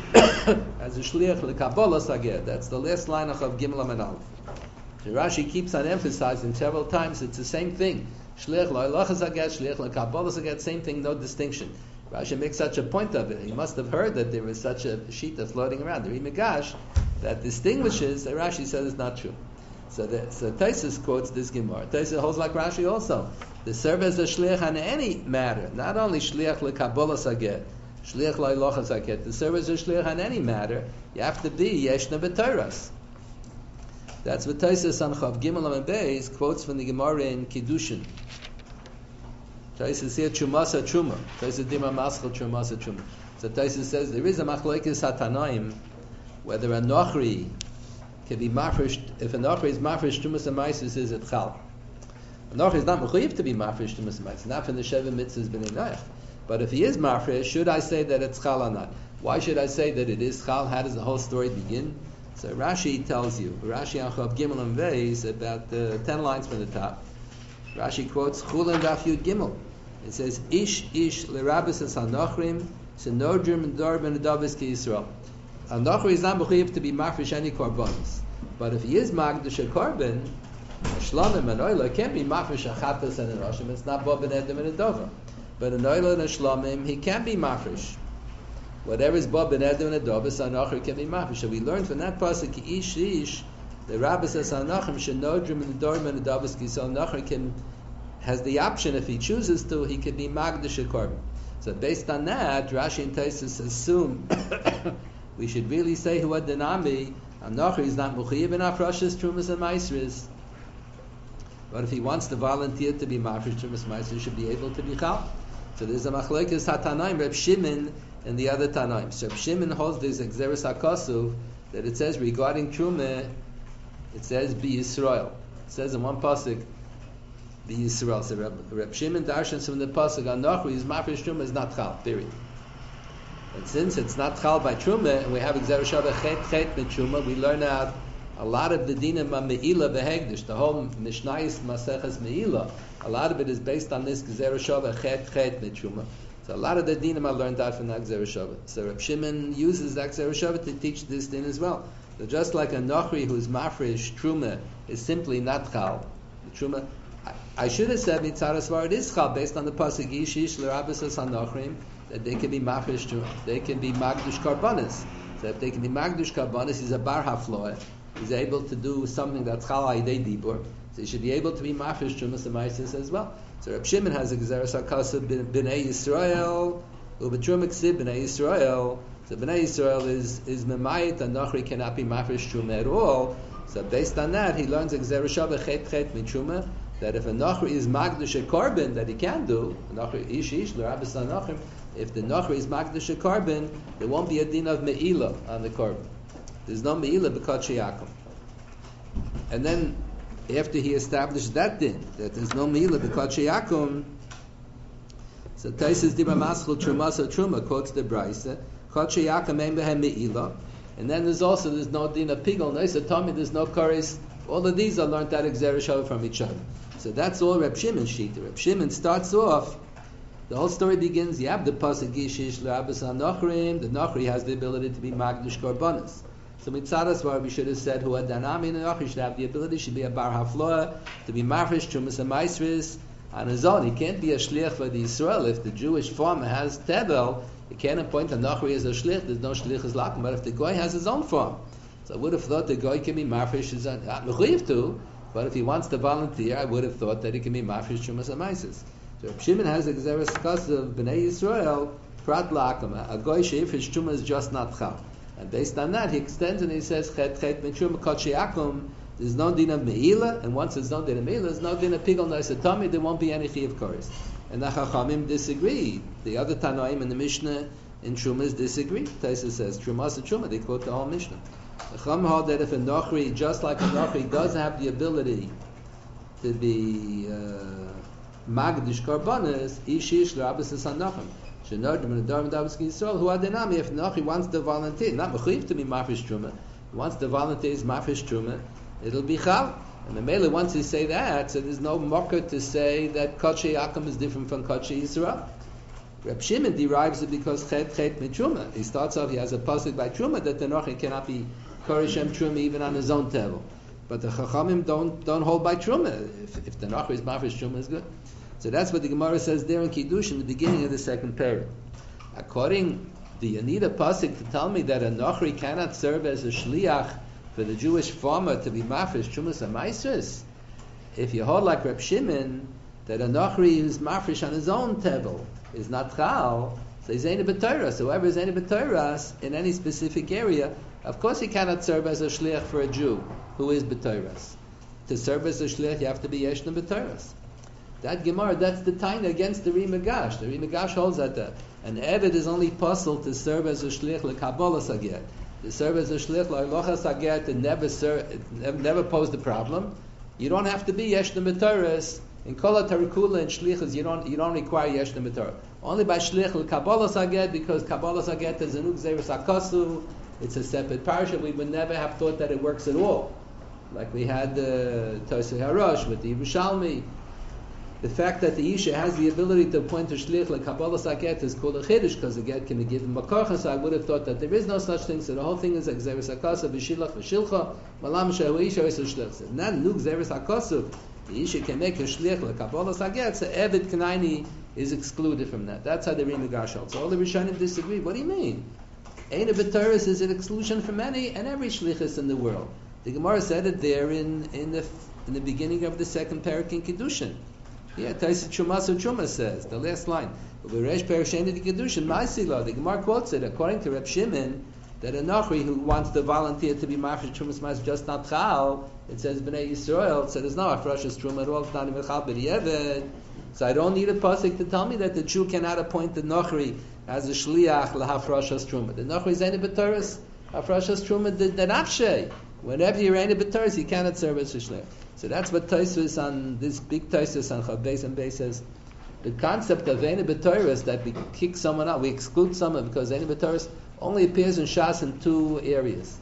as a shliach the Kabbalah Sager. That's the last line of Gimel and Aleph. Rashi keeps on emphasizing several times it's the same thing. Shliach la'alacha Sager, shliach la'Kabbalah Sager, same thing, no distinction. Rashi makes such a point of it. He must have heard that there was such a shita floating around, the Rimagash, that distinguishes, that Rashi says is not true. So the, so Tosfos quotes this Gemara. Tosfos holds like Rashi also. The serve as a shliach on any matter, not only shliach la'Kabbalah Sager, Shliach la'ilocha zaket. The serve as a shliach on any matter, you have to be yeshna b'toras. That's what Tosfos on Chav Gimel and Beis quotes from the Gemara in Kiddushin. Tosfos here Chumasa Chuma. Tosfos Dima Maschal Chumasa Chuma. So Tosfos says there is a machlokes hatanaim whether a nochri can be mafresh. If a nochri is mafresh Chumas and Maisus is it chal. A Nochri is not mechuyev to be mafresh Trumas Maisis, not from the Sheva Mitzvahs B'nei Noach. But if he is mafresh, should I say that it's chal or not? Why should I say that it is chal? How does the whole story begin? So Rashi tells you, Rashi Anchav Gimel and Veis, about uh, ten lines from the top. Rashi quotes Chulin Daf Yud Gimel. It says, Ish Ish L'Rabbis Es HaNochrim Shenodrim and Dor Ben Adavis Ki Yisrael. A Nochri is not mechuyev to be mafresh any korbanos. But if he is magdash a korban, Shlamim and Oila can't be mafresh a chatas and a roshim. It's not bo ben edom and a dova. But an Oila and a Shlamim, he can be mafresh. Whatever is bo ben edom and a dova, so a Nochri can be mafresh. So we learned from that pasuk, Ki Ish Ish the Rabbis says HaNochrim Shenodrim and Dor Ben Adavis Ki Yisrael. Nochri can has the option, if he chooses to, he could be magdash a korban. So based on that, Rashi and Taisus assume we should really say who had denami. Anochri is not mechuyev in afrashas trumas and maisris. But if he wants to volunteer to be mafresh trumas and maisris, he should be able to be chal. So there's a machlekes hatanaim, Reb Shimon and the other tanaim. So Reb Shimon holds this exeris hakasuv that it says regarding truma, it says be Yisrael. It says in one pasuk be Yisrael. So Reb, Reb Shimon darshans from the pasuk Anochri is mafresh truma is not chal. Period. And since it's not chal by truma, and we have Gzera Shava chet chet mit truma, we learn out a lot of the dinim of meila behegdish. The whole Mishnayis Maseches Meila, a lot of it is based on this Gzera Shava chet chet mit truma. So a lot of the dinim I learned out from that Gzera Shava. So Reb Shimon uses that Gzera Shava to teach this din as well. So just like a nochri who's mafresh truma is simply not chal, the truma. I, I should have said mitzaras var it is chal based on the pasuk Yishish l'Rabbis es hanochrim, that they can be mafresh truma, they can be magdush karbanis. So if they can be magdush karbanis, he's a bar hafloeh. He's able to do something that's chal ha'idei dibur. So he should be able to be mafresh trumas and maisis as well. So Reb Shimon has a gezeres hakasah b'nei Yisrael, u'b'truma ksib b'nei Yisrael. So b'nei Yisrael is is memayit and nochri cannot be mafresh truma at all. So based on that, he learns a gezeres shavah chet chet mitruma, that if a nochri is magdush a korban, that he can do, a nochri ish ish l'rabbis hanochrim, if the nochri is magdush a korban, there won't be a din of meila on the korban. There's no meila b'kot sheyakum. And then after he established that din, that there's no meila b'kot sheyakum, so Taisus Dibra Maschul Trumasa Truma quotes the Braisa, Kot sheyakum ein behem meila. And then there's also there's no din of pigol, no Tommy, there's no kares. All of these are learned out exerishav from each other. So that's all Reb Shimon's sheet. Reb Shimon starts off. The whole story begins. You have the pasuk Yishish l'Abbas HaNochrim. The Nochri has the ability to be magdush korbanos. So mitzaras var we should have said who adanami in the Nochri should have the ability, should be a bar hafloah, to be mafresh trumas and maisris on his own. He can't be a shliach for the Israel. If the Jewish farmer has tebel, he can't appoint a Nochri as a shliach. There's no shliach as lakum. But if the goy has his own farm, so I would have thought the goy can be mafresh his own mechuyev too. But if he wants to volunteer, I would have thought that he can be mafresh trumas and maisis. So if Shimon has a gezeres kasav of bnei Yisrael, prat la'akam, a goy sheif his truma is just not chal. And based on that, he extends and he says chet chet mitruma kot sheyakum. There's no din of meila, and once there's no din of meila, there's no din of pigol noisatami. There won't be any chiyuv koris. And the Chachamim disagree. The other Tanoim in the Mishnah in Trumas disagree. Taisa says Trumas and Truma. They quote the whole Mishnah. The Chacham hold that if a Nochri, just like a Nochri, does have the ability to be magdish karbanis, ishish l'Rabbis es hanochrim. Shenodrim and Adorim Davos Yisrael. Who are denami? If Nochri wants to volunteer, not mechuyev to be mafresh Truma, he wants to volunteer is mafresh Truma, it'll be chal. And the Mele, once you say that, so there's no mocker to say that Kodshe Yakum is different from Kodshe Yisrael. Reb Shimon derives it because Chet Chet mit Truma. He starts off, he has a pasuk by Truma that the Nochi cannot be Korishem Truma even on his own table. But the Chachamim don't don't hold by Truma. If, if the Nochi is Mafresh, Truma is good. So that's what the Gemara says there in Kiddush in the beginning of the second paragraph. According, do you need a pasuk to tell me that a Nochri cannot serve as a Shliach for the Jewish farmer to be mafresh trumas and maisris? If you hold like Reb Shimon that a nochri who's mafresh on his own table is not chal, so he's ain't a b'toras. So whoever is ain't a b'toras in any specific area, of course he cannot serve as a shliach for a Jew who is b'toras. To serve as a shliach, you have to be yeshna b'toras. That Gemara, that's the taina against the Rimagash. The Rimagash holds that the, an Eved is only possible to serve as a shliach l'kabbalah sagir. To serve as a shliach l'alocha sagir to never serve, never pose the problem. You don't have to be yeshna b'toras In Kol HaTarikula and Shlichus, you don't you don't require Yesh B'Torah. Only by Shlich l'Kabbalas Haget, because Kabbalas Haget is a Nugzeris HaKasu, it's a separate parsha. We would never have thought that it works at all. Like we had the uh, Tosei Harosh with the Yerushalmi. The fact that the Isha has the ability to appoint a Shlich l'Kabbalas Haget is called a Chiddush, because the get can be given Makorcha, so I would have thought that there is no such thing, so the whole thing is like Zeris HaKasu, B'Shilach V'Shilcha, Malam Shehu Isha is a Shlich. So not Nugzeris HaKasu, the Isha can make a Shlich l'Kabbalas Haget, so Eved Kanaini is excluded from that. That's how the Rima Gashal. So all the Rishonim disagree. What do you mean? Ein B'Toros is an exclusion from any and every shlichus in the world. The Gemara said it there in, in the in the beginning of the second parak in Kiddushin. Yeah, Taisa Chumasu Chuma says the last line. V'Reish Parak Sheni the Kiddushin Ma'asila. The Gemara quotes it according to Reb Shimon that a Nachri who wants to volunteer to be Ma'afish Chumas Ma'as just not Chal. It says Bnei Yisrael. So there's no Afrashas Truma at all. It's not even Chal B'Di'eved. So I don't need a pasuk to tell me that the Jew cannot appoint the Nachri as a shliach lahafrashas truma. The Nachri is any b'toras hafrashas truma the nafshe. Whenever you're any b'toras, you cannot serve as a shliach. So that's what Tosfos on this big Tosfos on Chav Beis and Beis says. The concept of any b'toras that we kick someone out, we exclude someone because any b'toras only appears in Shas in two areas.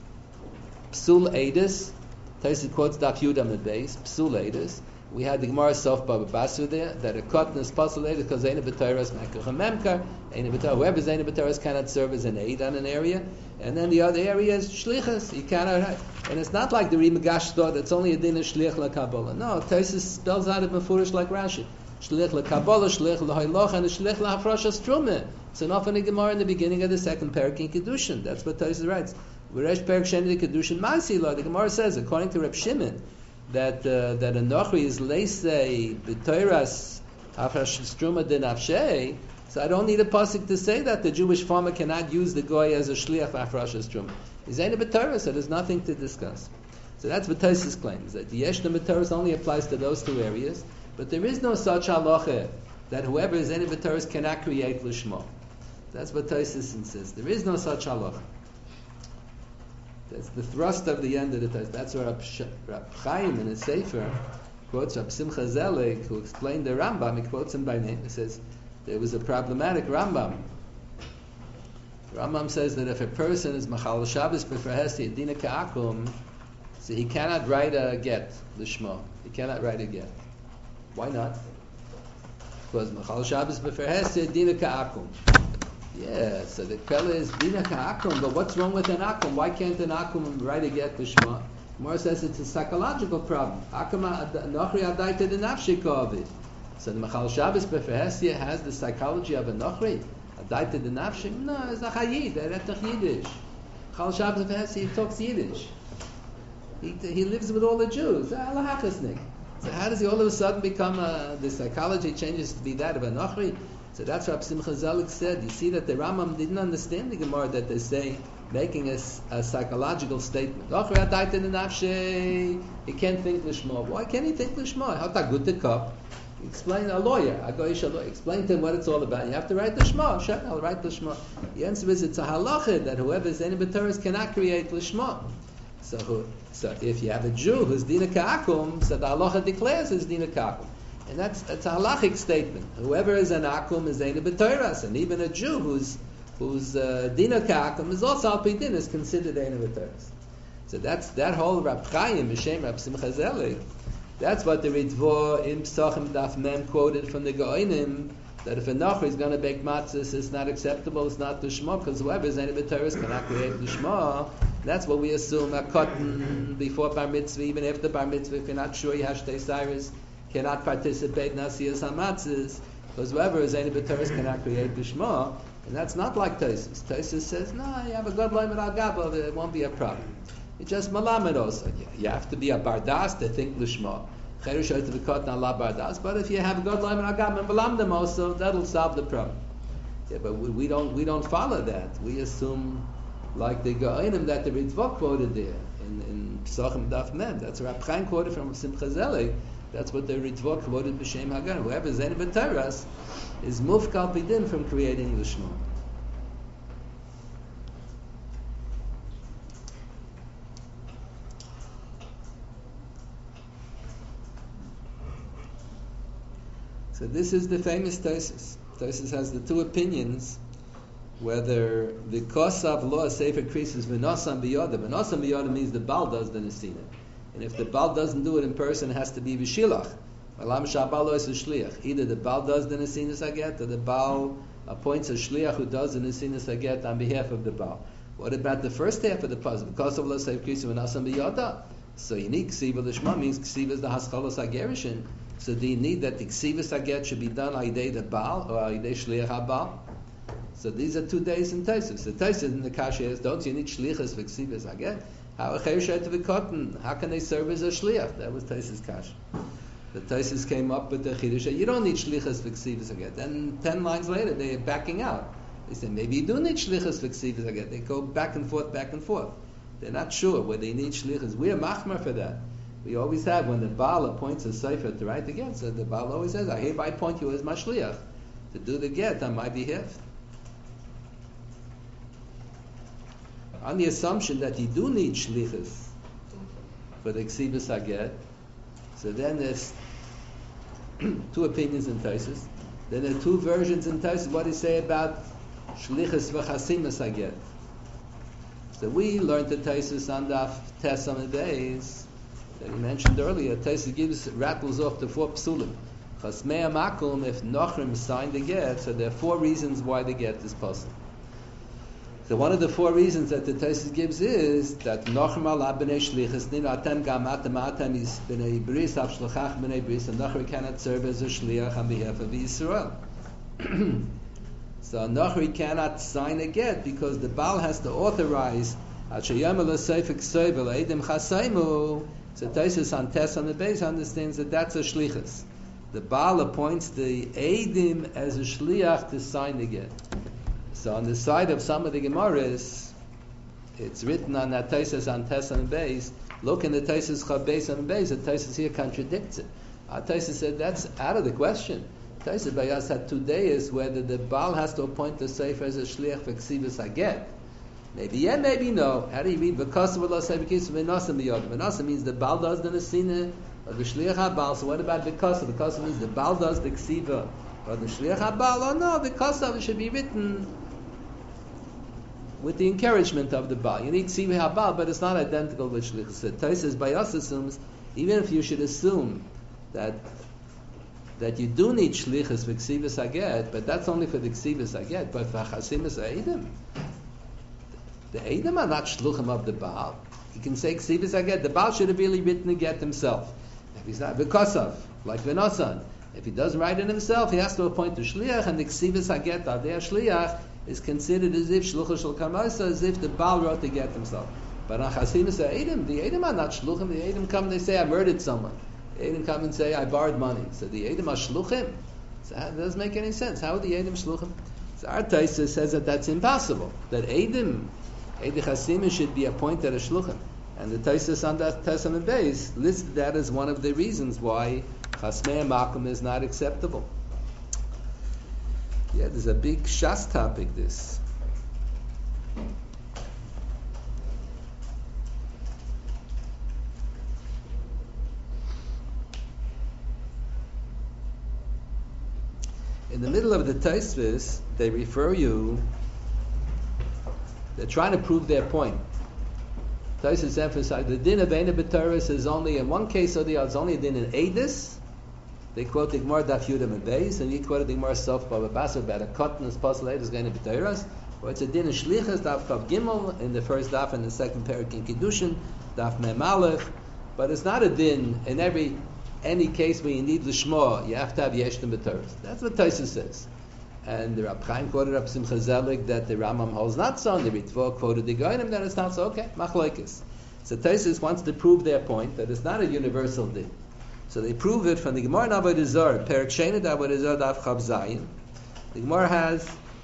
Psul Eidus, Tosfos quotes Daf Yudam at Beis. Psul Eidus. We had the Gemara Sof Baba Basu there, that a cotton is postulated because Eina B'Toras Mekach Memkar, Eina B'Toras, whoever's Eina B'Toras cannot serve as an aid on an area, and then the other area is Shlichus, you cannot, and it's not like the Rimagash thought it's only a din of Shlich LaKabbalah. No, Tosis spells out it Mefurish like Rashi. Shlich LaKabbalah, Shlich L'Hoiloch, and Shlich L'Hafrashas Trumah. It's enough in the Gemara in the beginning of the second parak in Kiddushin. That's what Tosis writes. V'Reish Parak Sheni the Kiddushin Ma'asila. The Gemara says, according to Reb Shimon, that uh, that a Nochri is leisei b'toras hafrashas truma de nafshei. So I don't need a pasuk to say that the Jewish farmer cannot use the goy as a shliach hafrashas truma. He's ain't a b'toras, so there's nothing to discuss. So that's what Tosfos claims, that the yeshna b'toras only applies to those two areas, but there is no such halacha that whoever is any b'toras cannot create lishma. That's what Tosfos insists. There is no such halacha. That's the thrust of the end of the test. That's what Rab Chaim in his Sefer quotes Rab Simcha Zelig, who explained the Rambam. He quotes him by name. He says there was a problematic Rambam. Rambam says that if a person is Machal Shabbos B'Ferhesi Adina Ka'akum, so he cannot write a get, the Shema. He cannot write a get. Why not? Because Machal Shabbos B'Ferhesi Adina Ka'akum. Yeah, so the Pella is Dina Ka'akum, but what's wrong with an Akum? Why can't an Akum write a get Lishma? Gemara says it's a psychological problem. Akum Nochri Adaita de Nafshi Kovid. So the Machal Shabbos B'Ferhesia has the psychology of a Nochri. Adaita de Nafshi? No, it's a Chayid, Eretach Yiddish. Machal Shabbos B'Ferhesia, he talks Yiddish. He, he lives with all the Jews. Alahachasnik. So how does he all of a sudden become, a, the psychology changes to be that of a Nochri? So that's what Simcha Zalik said. You see that the Rambam didn't understand the Gemara that they say, making a, a psychological statement. He can't think Lishma. Why can't he think Lishma? How ta good the cup? Explain a lawyer. I go a lawyer. Explain to him what it's all about. You have to write Lishma. Sure, I'll write Lishma. The answer is it's a halacha that whoever is any b'toras cannot create Lishma. So, so if you have a Jew who's Dina Ka'akum, so the halacha declares his Dina Ka'akum. And that's, that's a halachic statement. Whoever is an akum is ein b'toras, and even a Jew who's who's uh, dina ka'akum is also al pi din is considered ein b'toras. So that's that whole Rab Chaim Mishem Rab Simcha Zelig. That's what the Ritva in Psachim Daf Mem quoted from the Goinim, that if a Nachri is going to bake matzahs, it's not acceptable, it's not Lishma, because whoever is ein b'toras cannot create Lishma. That's what we assume a cotton before bar mitzvah, even after bar mitzvah, if you're not sure you have shtei cyrus, cannot participate in Asiyas HaMatzahs, because whoever is any b'toras cannot create Bishma, and that's not like Tosfos. Tosfos says, no, you have a good loim al gabo, it won't be a problem. It's just malamed also. You have to be a bardas to think Lishma. Cherush to be caught on la bardas, but if you have a good loim al gabo and malamdem also, that'll solve the problem. Yeah, but we, we don't we don't follow that. We assume, like the Goinim that the Ritva quoted there in in Psachim Daf Mem. That's Rab Chaim quoted from Simcha Zelig. That's what the Ritva quoted b'Shem Hagan. Whoever is any b'toras is mufkal pidin from creating Lishma. So this is the famous Tosfos. Tosfos has the two opinions whether the kosav law sefer creases v'nosam biyada. V'nosam biyada means the Baal does the nesina, and if the Baal doesn't do it in person, it has to be v'shilach. Alam shabal lo is a shliach. Either the Baal does the nesina saget, or the Baal appoints a shliach who does the nesina saget on behalf of the Baal. What about the first half of the puzzle? Kosav law sefer creases v'nosam biyada. So you need ksiva l'shma means ksiva is the haskalos hagerishin. So do you need that the ksiva saget should be done al yidei the Baal or al yidei shliach haBaal? So these are two days in Tosfos. The Tosfos in the Kasha is, don't you need shlichus for ksiva saget? How How can they serve as a shliach? That was Tosfos Kasha. The Tosfos came up with the chiddush. You don't need shlichus for ksiva saget. Then ten lines later, they are backing out. They say maybe you do need shlichus for ksiva saget. They go back and forth, back and forth. They're not sure whether they need shlichus. We are machmer for that. We always have when the Baal appoints a sefer to write the get. So the Baal always says, "I hereby appoint you as my shliach to do the get on my behalf." On the assumption that you do need shlichus for the ksibus haget, so then there's two opinions in Tosfos. Then there are two versions in Tosfos. What do you say about shlichus v'chasimus haget? So we learned the Tosfos on the Tes on the days that we mentioned earlier. Tosfos gives rattles off the four psulim. Chasmei makom, if Nochrim signed the get, so there are four reasons why the get is possible. So one of the four reasons that the Tosfos gives is that Nochrim ala b'nei shlichus ninu atem gam atem atem is b'nei bris av shlachach b'nei bris, and Nochrim cannot serve as a shliach on behalf of Yisrael. So Nochri cannot sign a get because the Baal has to authorize. So Tosfos on Tes on the base understands that that's a shlichus. The Baal appoints the Eidim as a shliach to sign the get. So on the side of some of the Gemaras, it's written on that Tosfos on Tes on the base. Look in the Tosfos Chabes on the base. The Tosfos here contradicts it. Our Tosfos said that's out of the question. Tosfos Bayas had two days whether the Baal has to appoint the sefer as a shliach for ksivas haget. Maybe yeah, maybe no. How do you read? Because of Allah said because v'nasa miyod. V'nasa means the Baal does the nesina or the shliach haBaal. So what about because of? Because means the Baal does the ksiva or the shliach haBaal. Oh no, because of it should be written with the encouragement of the Baal. You need ksiva haBaal, but it's not identical with shliach. So Tosfos Bayas assumes even if you should assume that. that you do need shlichus for ksivas haget, but that's only for the ksivas haget. But for chasimus eidim, the eidim are not shluchim of the Baal. You can say ksivas haget. The Baal should have really written the get himself. If he's not because of like v'nosan, if he doesn't write it himself, he has to appoint a shliach, and the ksivas haget of their shliach is considered as if shluchah shel kamasa, as if the Baal wrote the get himself. But on chasimus eidim, the eidim are not shluchim. The eidim come and they say, "I murdered someone." The Eidim come and say, I borrowed money. So the Eidim are shluchim. So that doesn't make any sense. How are the Eidim shluchim? So our Tosfos says that that's impossible. That Eidim, Eidim Chasimim should be appointed as shluchim. And the Tosfos on that Testament base listed that as one of the reasons why Chasmei Makom is not acceptable. Yeah, there's a big Shas topic, this. In the middle of the Tosfos, they refer you, they're trying to prove their point. Tosfos emphasize the din of Eina B'Toros is only in one case or the other, it's only a din in Eidus. They quote the Gemara Daf Yudam and Beis, and he quoted the Gemara Sof Baba Basar about a cotton as possible Eidus Eina B'Toros, or it's a din in Shlichus, Daf Kav Gimel, in the first Daf and the second parak in Kiddushin, Daf Mem Aleph, but it's not a din in every any case where you need l'shma, you have to have yeshtem b'toros. That's what Tosfos says. And the Rab Chaim quoted Rab Simcha Zelig that the Rambam holds not so, and the Ritva quoted the Goyim that it's not so. Okay, machlokes. So Tosfos wants to prove their point that it's not a universal din. So they prove it from the Gemara in Avodah Zarah, Perek Sheni Avodah Zarah Daf Chav Zayin. The Gemara has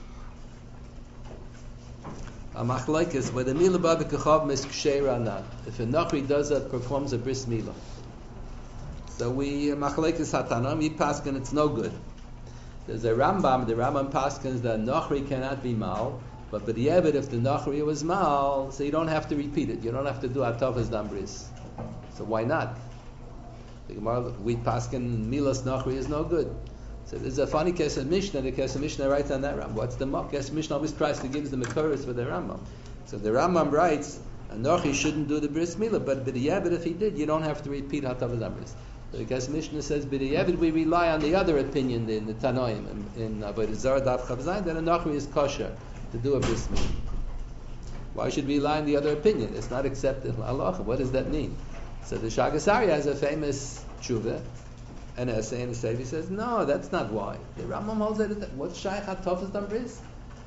a machlokes where the milah ba b'kechav mis ksheira not. If a nachri does it, performs a bris milah. So we machlekes hatanam, we paskin it's no good. There's a Rambam, the Rambam paskins that Nochri cannot be mal, but b'di'evet if the Nochri was mal, so you don't have to repeat it. You don't have to do atavas dambris. So why not? The Gemara we paskin milas Nochri is no good. So there's a funny case of Mishnah. The case of Mishnah writes on that Rambam. What's the mock? Case Mishnah always tries to give the Makoros for the Rambam. So the Rambam writes, Anochi shouldn't do the bris milah, but b'diavad if he did, you don't have to repeat Hatav Zambris. So the case Mishnah says b'diavad we rely on the other opinion in the Tanoim in, in Avodah Zarah Daf Chav Zayin that Anochi is kosher to do a bris milah. Why should we rely on the other opinion? It's not accepted in halacha. What does that mean? So the Shagas Aryeh has a famous tshuva, an essay in the Sefer. He says, no, that's not why. The Rambam holds that what's shaykh hatofas dambris?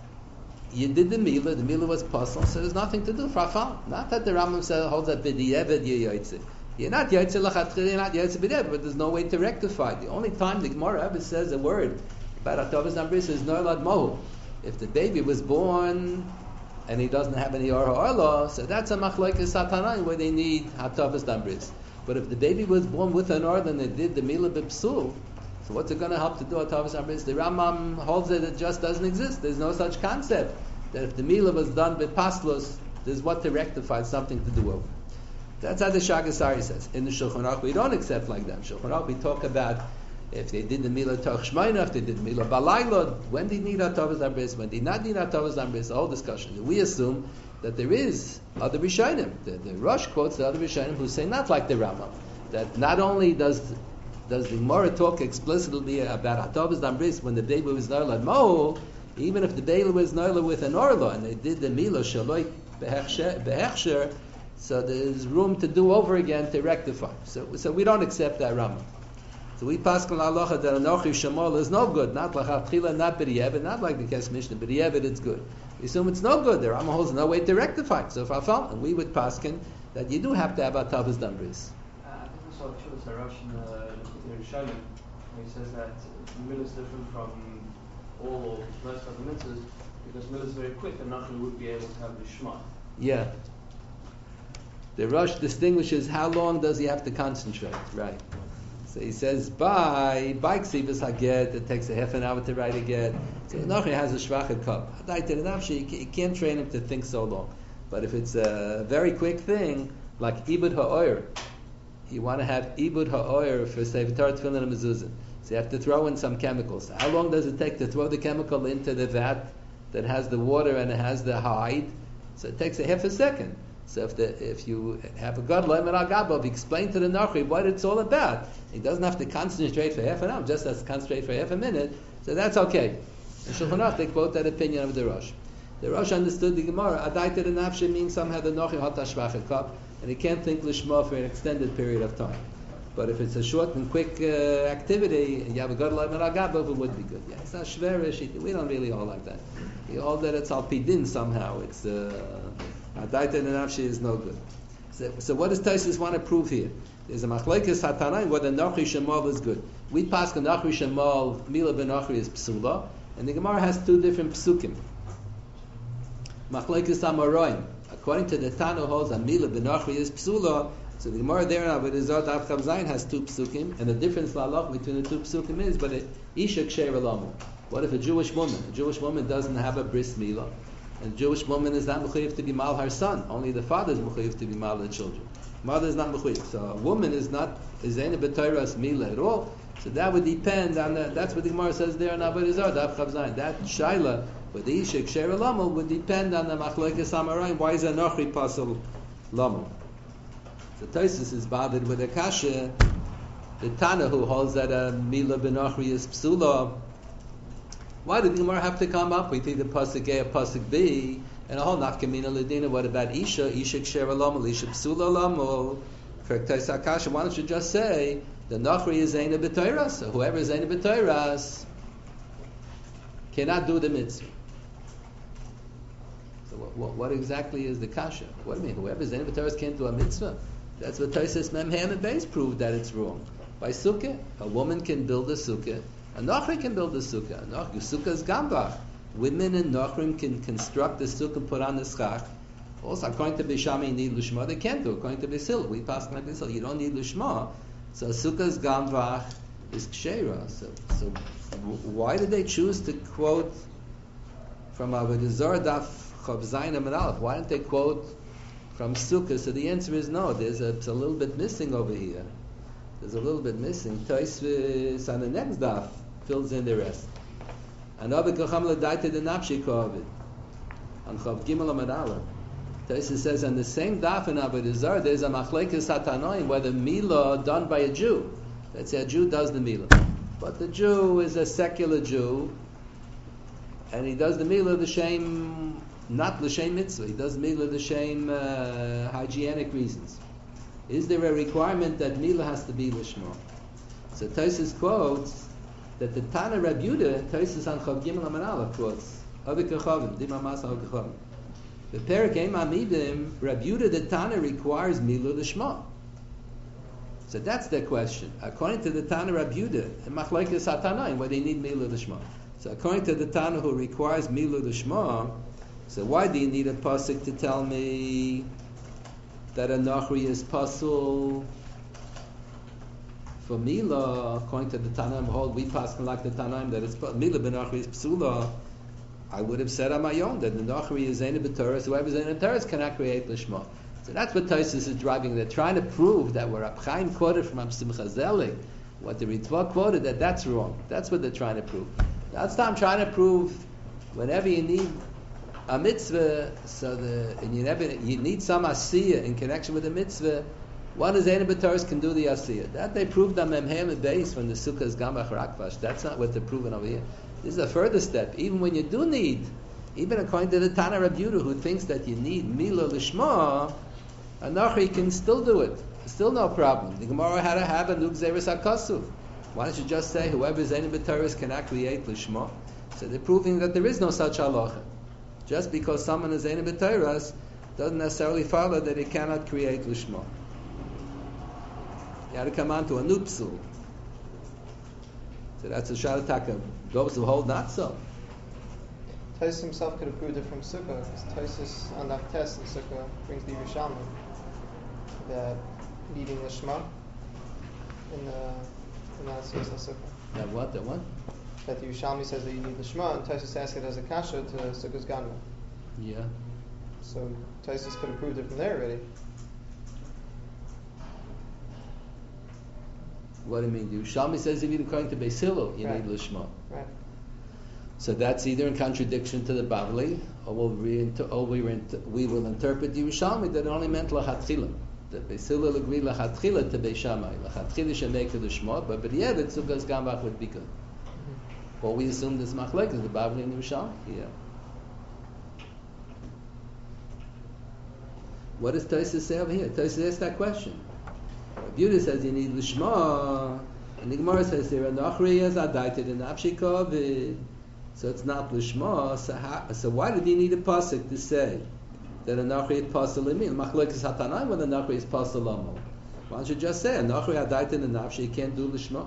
You did the milah, the milah was puzzle, so there's nothing to do for afal. Not that the Rambam says holds that b'diavad you yaitze. You're not yaitze lachatchil, you're not yaitze b'diavad, but there's no way to rectify it. The only time the Gemara ever says a word about hatofas dambris is noilad mohu. If the baby was born and he doesn't have any orah orla, so that's a machlokes satanaim where they need hatofas dambris. But if the baby was born with an orah and they did the milah b'psul, so what's it going to help to do hatofas dambris? The Rambam holds that it just doesn't exist. There's no such concept that if the milah was done with paslos, there's what to rectify, something to do over. That's how the Shagas Aryeh says. In the Shulchan Aruch, we don't accept like that. Shulchan Aruch, we talk about if they did the milah toch shmeina, if they did the milah balayla, when they need hatavas dambris, when they not need hatavas dambris, the whole discussion. We assume that there is other Rishonim. The, the Rosh quotes the other Rishonim who say not like the Rambam, that not only does does the Gemara talk explicitly about hatavas dambris when the baby was noilad mo, even if the baby was noilad with an orla and they did the milah shaloi behechsher, so there's room to do over again to rectify. So, so we don't accept that Rambam. So we pass on halacha that anochi shemal is no good, not lachatchila, not b'diavad, not like the Kes Mishnah. B'diavad it's good. We assume it's no good. The Rambam holds no way to rectify it. So if I found, and we would paskin that you do have to have hatavas dambris. Uh, I think we saw Chuvas Harosh in the Rishonim, where he says that the milah is different from all the rest of the mitzvahs because milah is very quick and Nachman would be able to have the shema. Yeah. The Rosh distinguishes how long does he have to concentrate, right? So he says, by by ksivas haget, it takes a half an hour to write a get. So Nachri has a shvachet cup. You can't train him to think so long. But if it's a very quick thing, like ibud ha'oyer, you want to have ibud ha'oyer for Sefer Torah, Tefillin, and Mezuzah. So you have to throw in some chemicals. How long does it take to throw the chemical into the vat that has the water and it has the hide? So it takes a half a second. So if the, if you have a gadol emer agabov, explain to the nachri what it's all about. He doesn't have to concentrate for half an hour, just has to concentrate for half a minute. So that's okay. In Shulchan Aruch they quote that opinion of the Rosh. The Rosh understood the Gemara. Adaita the nafshe means somehow the nachri hat hashvachet cup, and he can't think lishma for an extended period of time. But if it's a short and quick uh, activity, and you have a gadol emer agabov, it would be good. Yeah, it's not shverish. We don't really hold like that. We hold that it's al pidin somehow. It's uh, Adaita and nafshi is no good. So, so what does Taisus want to prove here? There's a machlekes hatanaim whether nachri shemal is good. We pass the nachri shemal milah benachri is psula, and the Gemara has two different psukim. Machlekes amaroim. According to the Tanu holds that milah benachri is psula. So the Gemara there now with Zot Av Chav Zayin has two psukim, and the difference lalach between the two psukim is, but isha ksher alamu. What if a Jewish woman, a Jewish woman doesn't have a bris milah? And a Jewish woman is not mechuyev to be mal her son. Only the father is mechuyev to be mal the children. Mother is not mechuyev. So a woman is not is zayna b'toras milah at all. So that would depend on the, that's what the Gemara says there in Avodah Zarah Daf Chav Zayin. That shaila with the ishik ksher lamal would depend on the machlokes amarayim. Why is a nochri pasal lamal? So Tosfos is bothered with a kasha. The Tana who holds that a milah b'nochri is psula. Why did the Gemara have to come up with either pasuk A or pasuk B and a whole nafkamina ledina? What about isha? Isha ksher alamal, isha psula alamal. Correct Tosfos. Why don't you just say the nachri is zayna b'toras? So whoever is zayna b'toras cannot do the mitzvah. So what, what, what exactly is the kasha? What do you mean? Whoever is zayna b'toras can't do a mitzvah? That's what Tosfos Mem Ham and Beis proved that it's wrong. By sukkah, a woman can build a sukkah. A Nachri can build a sukkah. A sukkah is gambach. Women and Nachrim can construct the sukkah and put on the schach. Also, according to Bishami, you need Lushma. They can't do it. According to Bisil, we pass like Bisil. You don't need Lushma. So a sukkah is gambach, is kshera. So, so why did they choose to quote from Avodah Zarah Daf Chav Zayin Amud Aleph? Why didn't they quote from sukkah? So the answer is no. There's a, a little bit missing over here. There's a little bit missing. Tosfos on the next daf fills in the rest. And Abba Kacham L'Daita the Nafshi Kovid. On Chav Gimel Amad Aleph. Taisa says on the same daf in Avodah Zarah there's a machlekes hatanoim whether milah done by a Jew. Let's say a Jew does the milah, but the Jew is a secular Jew, and he does the milah the same, not l'shem mitzvah. He does milah the same uh, hygienic reasons. Is there a requirement that milah has to be l'shma? So Taisa quotes that the Tana Reb Yehuda, Taisa on Chav Gimel Amud Aleph quotes Avik Kachavim, Dima Mas Avik Kachavim. The Perek Ein Amidim, Reb Yehuda the Tana requires milah l'shma. So that's the question. According to the Tana Reb Yehuda, machlekes hatanaim, where they need milah l'shma. So according to the Tana who requires milah l'shma, so why do you need a pasuk to tell me that a nachri is pasul for milah? According to the Tanaim, hold we pass like the Tanaim that it's milah b'nachri is psula. I would have said on my own that the nachri is zayin b'toras. Whoever's zayin b'toras cannot create l'shma. So that's what Tosfos is driving. They're trying to prove that where Rab Chaim quoted from Simcha Zelig, what the Ritva quoted, that that's wrong. That's what they're trying to prove. That's what I'm trying to prove. Whenever you need a mitzvah, so the and you never you need some asiyah in connection with the mitzvah. One is zayin b'toras can do the asiyah. That they proved on Memhem and Beis from the Sukkah's Gamach Rakvash. That's not what they're proving over here. This is a further step. Even when you do need, even according to the Tana Reb Yehuda, who thinks that you need milah l'shma, a nachri can still do it. Still no problem. The Gemara had to have a nuk zeres hakasuv. Why don't you just say whoever is zayin b'toras cannot create l'shma? So they're proving that there is no such halacha. Just because someone is zayin b'toras doesn't necessarily follow that he cannot create l'shma. You had to come on to a nupsul. So that's a shalataka. Those who hold not so. Tosfos himself could have proved it from Sukkah. Tosfos on that test in Sukkah brings the Yerushalmi that needing the Shema in the in the Asiyas Sukkah. That what? That what? That the Yerushalmi says that you need the Shema, and Tosfos asks it as a kasha to Sukkah's Ganma. Yeah. So Tosfos could have proved it from there already. What do you mean? The Yerushalmi says if you're according to Beis Hillel, you Right. need l'shma. Right. So that's either in contradiction to the Bavli, or we'll re- or we, re- we will interpret the Yerushalmi that it only meant lachatchila. The Beis Hillel agreed lachatchila to Beis Shammai. Lachatchila should make it l'shma, but but yeah, the Sukkah's Gambach would be good. Mm-hmm. Well, we assume this machlek is the Bavli and the Yerushalmi. Yeah. What does Tosfos say over here? Tosfos asks that question. Yehuda says you need l'shma, and the Gemara says there are nachri as adaited and nafshi kovid, so it's not l'shma. So, how, so why did you need a pasuk to say that a nachri is pasal imin? Machlekes hatanaim when a nachri is pasal lamo. Why don't you just say a nachri adaited and nafshi you can't do l'shma?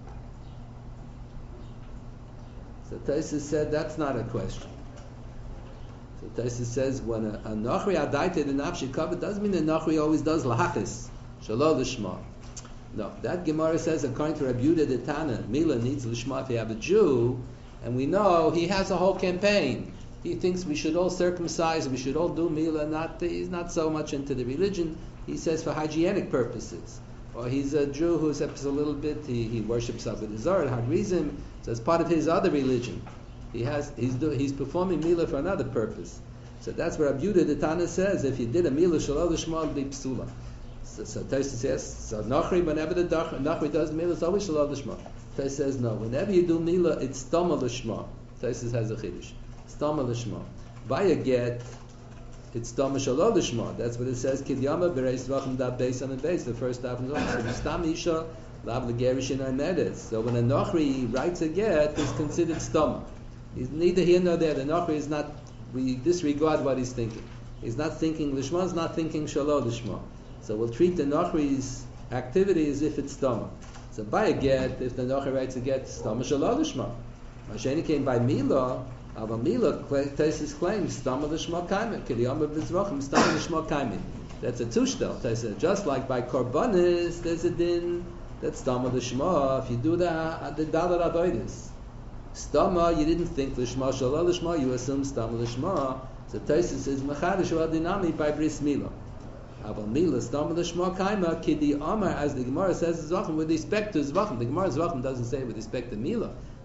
So Tosfos said that's not a question. So Tosfos says when a, a nachri adaited and nafshi kovid doesn't mean the nachri always does lahachis. Shalom l'shma. No, that Gemara says according to Reb Yehuda the Tana, milah needs l'shma if you have a Jew, and we know he has a whole campaign. He thinks we should all circumcise, we should all do milah. Not he's not so much into the religion. He says for hygienic purposes. Or he's a Jew who's a little bit. He, he worships Avodah Zarah, Hadrizim. So as part of his other religion, he has he's do, he's performing milah for another purpose. So that's where Reb Yehuda the Tana says if you did a milah shalom l'shma it'd be psula. So, so Tosfos says, so Nachri, whenever the Nachri does Milah, it's always Shalom L'Shma. Tosfos says, no, whenever you do Milah, it's Stama L'Shma. Tosfos has a Chiddush. Stama L'Shma. By a get, it's Stama Shalom L'Shma. That's what it says, Kidyama Bereis Vachim Da Beis on the base, the first half. So Stam Isha, Lav L'Gerishin Amedes. So when a Nachri writes a get, it's considered Stama. He's neither here nor there. The Nachri is not, we disregard what he's thinking. He's not thinking L'Shma, he's not thinking Shalom L'Shma. So we'll treat the Nachri's activity as if it's Stama. So by a get, if the Nachri writes a get, Stama Shalom L'Shma. Masheni came by Milah, Ava Milah, Tosfos claims, Stama L'Shma Kaimin, K'diyama B'Zrachim, Stama L'Shma Kaimin. That's a tushtel. Tosfos just like by Korbanis, there's a din, that's Stama L'Shma. If you do that, the Dalar Avoidis. Stama, you didn't think L'Shma Shalom L'Shma, you assume Stama L'Shma. So Tosfos says, Mechadish U'adinami by Bris Milah. Aval Milah Stama L'Shma Kaima Kidi Amar, as the Gemara says Zvachim with respect to Zvachim. The Gemara Zvachim doesn't say with respect to Milah.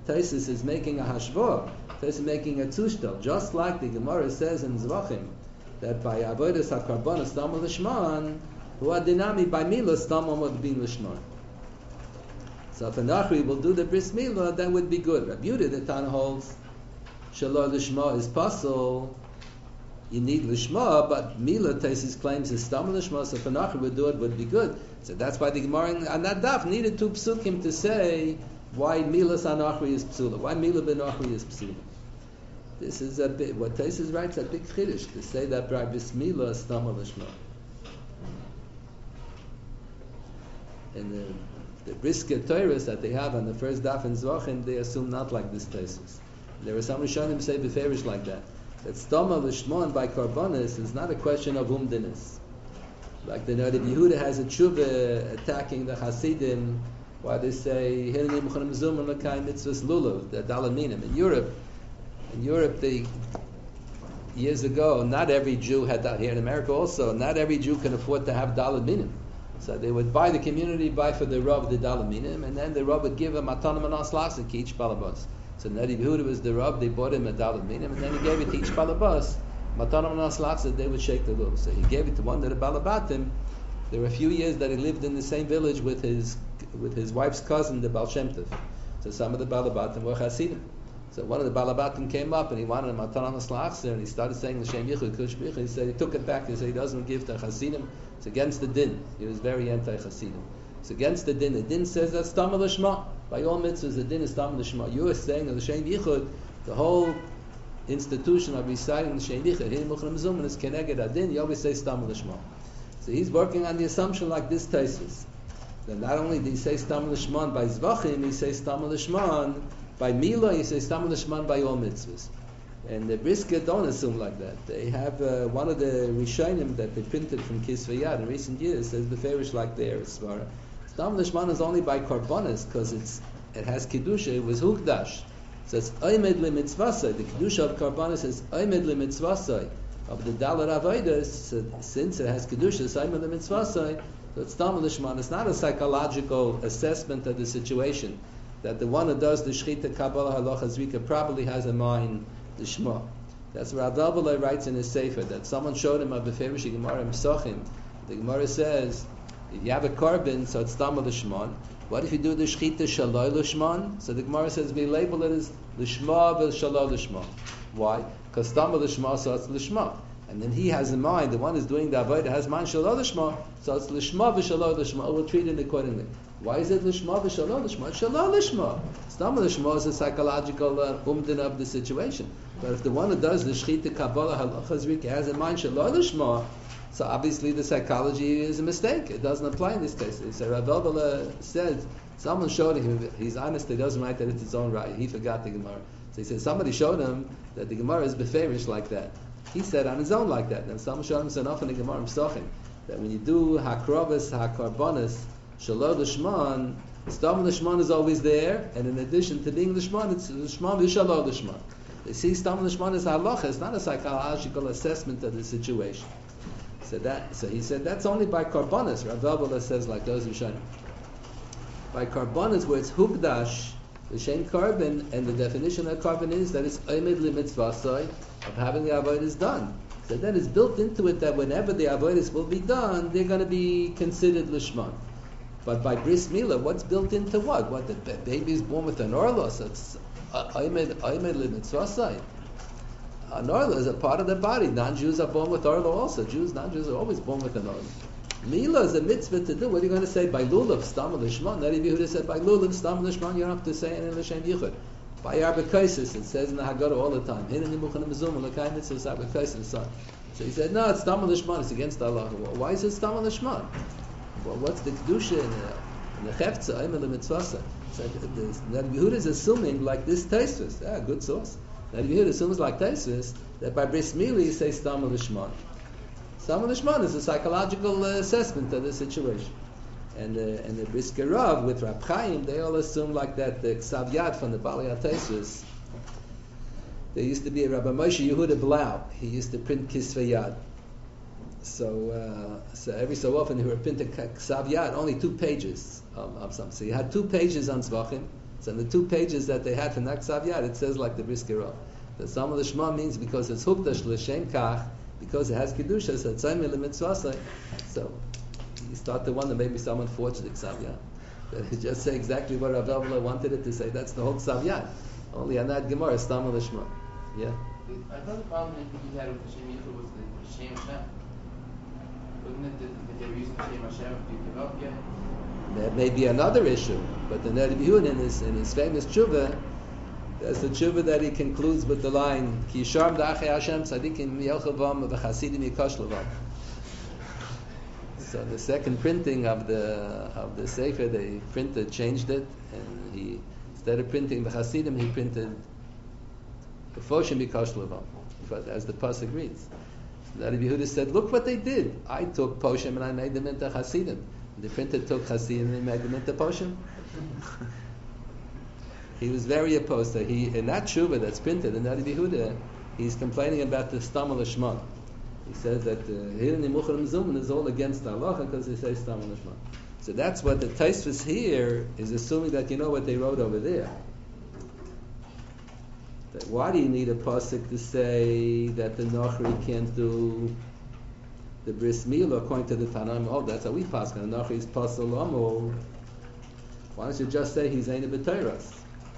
Taisus is making a hashvah. Taisus is making a tushtel, just like the Gemara says in Zvachim that by avodas hakarbonos stam l'shman, who adinami by milah stam amod bin l'shman. So if an achri will do the bris milah, that would be good. Rabbi Yehuda the Tana holds shalor l'shma is pasul. You need lishma, but milah Taisus claims is stam l'shma. So if an achri would do it, would be good. So that's why the Gemara on that daf needed two psukim to say why milas anachri is psula, why milah ben achri is psula. This is a bit what Taisus writes a big chiddush to say that by bismillah stam l'shma. And the, the brisket Torahs that they have on the first daf in Zvachim, they assume not like this Taisus. There are some Rishonim say beferish like that. That stam l'shma by karbonis is not a question of umdinis. Like the Rabbi Yehuda has a tshuva attacking the Hasidim, why they say Hilni Muchanim Zum and Lakai Mitzvahs Lulav, the Dalaminim. In Europe, in Europe, they years ago, not every Jew had that. Here in America also, not every Jew can afford to have Dalaminim. So they would buy the community, buy for the Rav the Dalaminim, and then the Rav would give a Matanim and Aslasik each balabas. So Rabbi Yehuda was the Rav, they bought him a Dalaminim, and then he gave it to each balabas. Matanam Naslatza, they would shake the lulav. So he gave it to one of the Balabatim. There were a few years that he lived in the same village with his with his wife's cousin, the Baal Shem Tov. So some of the Balabatim were Hasidim. So one of the Balabatim came up and he wanted a Matanam Naslatza, and he started saying L'Shem Yichud Kush Bicha. He said he took it back. He said he doesn't give to Hasidim. It's against the din. He was very anti-Hasidim. It's against the din. The din says that's Tam L'Shma. By all mitzvahs, the din is Tam L'Shma. You are saying L'Shem Yichud, the whole institution of reciting the Shem Yichud, Hin Muchanim Zum, and it's Keneged Adin, you always say Stam L'Shma. So he's working on the assumption like this Taisus. That not only did he say Stam L'Shman by Zvachim, he says Stam L'Shman by Milah, he says Stam L'Shman by all mitzvahs. And the brisket don't assume like that. They have uh, one of the Rishonim that they printed from Kisvei Yad in recent years says the farish like there. Stam L'Shman is only by Karbonis because it's it has Kedusha, it was Hukdash. So it's Oymed le mitzvasai. The kedusha of karbanis is Oymed le mitzvasai. Of the dalar avodas, so since it has kedusha, it's Oymed le mitzvasai. So it's tam l'shman. It's not a psychological assessment of the situation that the one who does the shchita kabbalah halacha zrika probably has in mind the shma. That's what Rav Elbalai writes in his sefer that someone showed him a beferish Gemara in Pesachim. The Gemara says if you have a carbon, so it's tam l'shman. What if you do the shchita shaloi l'shman? So the Gemara says we label it as l'shma v'shaloi l'shma. Why? Because tam l'shma, so it's l'shma. And then he has in mind, the one who's doing the avodah has in mind shaloi l'shma, so it's l'shma v'shaloi l'shma. We'll treat it accordingly. Why is it l'shma v'shaloi l'shma? It's shaloi l'shma. Tam l'shma is a psychological uh, umdin of the situation. But if the one who does the shchita kabbalah halacha zrika has in mind shaloi l'shma, so obviously the psychology is a mistake. It doesn't apply in this case. So Rav Elbalai said, someone showed him, he's honest, he doesn't write that it's his own right. He forgot the Gemara. So he said, somebody showed him that the Gemara is beferish like that. He said on his own like that. And someone showed him, so enough in the Gemara Pesachim, that when you do hakrovas, hakarbonis, shaloi l'shman, stam l'shman is always there, and in addition to being l'shman, it's l'shman v'shaloi l'shman. You see, stam l'shman is halacha, it's not a psychological assessment of the situation. So that, so he said that's only by karbonis. Rav Elbalai says like those who shine. By karbonis, where it's hukdash, the same carbon, and the definition of carbon is that it's omed limitzvasai of having the avodas done. So then it's built into it that whenever the avodas will be done, they're going to be considered lishman. But by bris milah, what's built into what? What the baby is born with an orlos? It's omed omed limitzvasai. An orla is a part of the body. Non-Jews are born with orla also. Jews, non-Jews are always born with an orla. Milah is a mitzvah to do. What are you going to say? By lulav, stam l'shman. Rabbi Yehuda said by lulav, stam l'shman. You don't have to say it in l'shem yichud. By arbekaisis, it says in the Haggadah all the time. Hineni muchanim zum l'kay mitzvahs arbekaisis. So he said, no, it's stam l'shman. It's against Allah. Why is it stam l'shman? Well, what's the kedusha in the in the chefza? I'm in the mitzvasa. So Rabbi Yehuda is assuming like this Tosfos. Ah, good source. Now you hear it assumes like Taisus that by bris milah you say stam l'shman. Stam l'shman is a psychological uh, assessment of the situation, and uh, and the brisker Rav with Rab Chaim they all assume like that the Ksav Yad from the Bali Taisus. There used to be a Rabbi Moshe Yehuda Blau. He used to print Kisvei Yad. So uh, so every so often he would print a Ksav Yad, only two pages of, of something. So he had two pages on Zvachim. It's So in the two pages that they had for Naksav Yad, it says like the Brisker. The Sama Lishma means because it's Hukdash L'Shem Kach, because it has Kedusha, so it's Tzayim L'Mitzvasai. So you start to wonder, maybe someone forged the Ksav Yad. That it just say exactly what Rav Elvela wanted it to say. That's the whole Ksav Yad. Only on that Gemara, Sama Lishma. Yeah? I thought the problem I think you had with Hashem Yichud was the Shem Hashem. Wasn't it that, that they were using Shem Hashem if you give up yet? That may be another issue, but the Ner Yehuda in his in his famous tshuva, there's the tshuva that he concludes with the line Ki Yisharm Da'achei Hashem Tzadikim Yelchavam V'Chasidim Yikosh Levam. So the second printing of the of the Sefer, they printed, changed it, and he instead of printing V'Chasidim, he printed V'Foshim Yikosh Levam, but as the pasuk reads. Ner Yehuda said, look what they did. I took Poshim and I made them into Chasidim. The printer took Hasidim and made them into Poshim. He was very opposed to he in that tshuva that's printed in Ner Yehuda, he's complaining about the Stam Lishma. He says that Hirin Nimuchar Mzuman is all against the halacha because he says Stam Lishma. So that's what the Tosfos here is assuming that you know what they wrote over there. That why do you need a pasuk to say that the Nochri can't do the bris milah according to the Tanaim? Oh, that's how we pass. The Nochri is pasal amo. Why don't you just say he's Eina B'Teiras?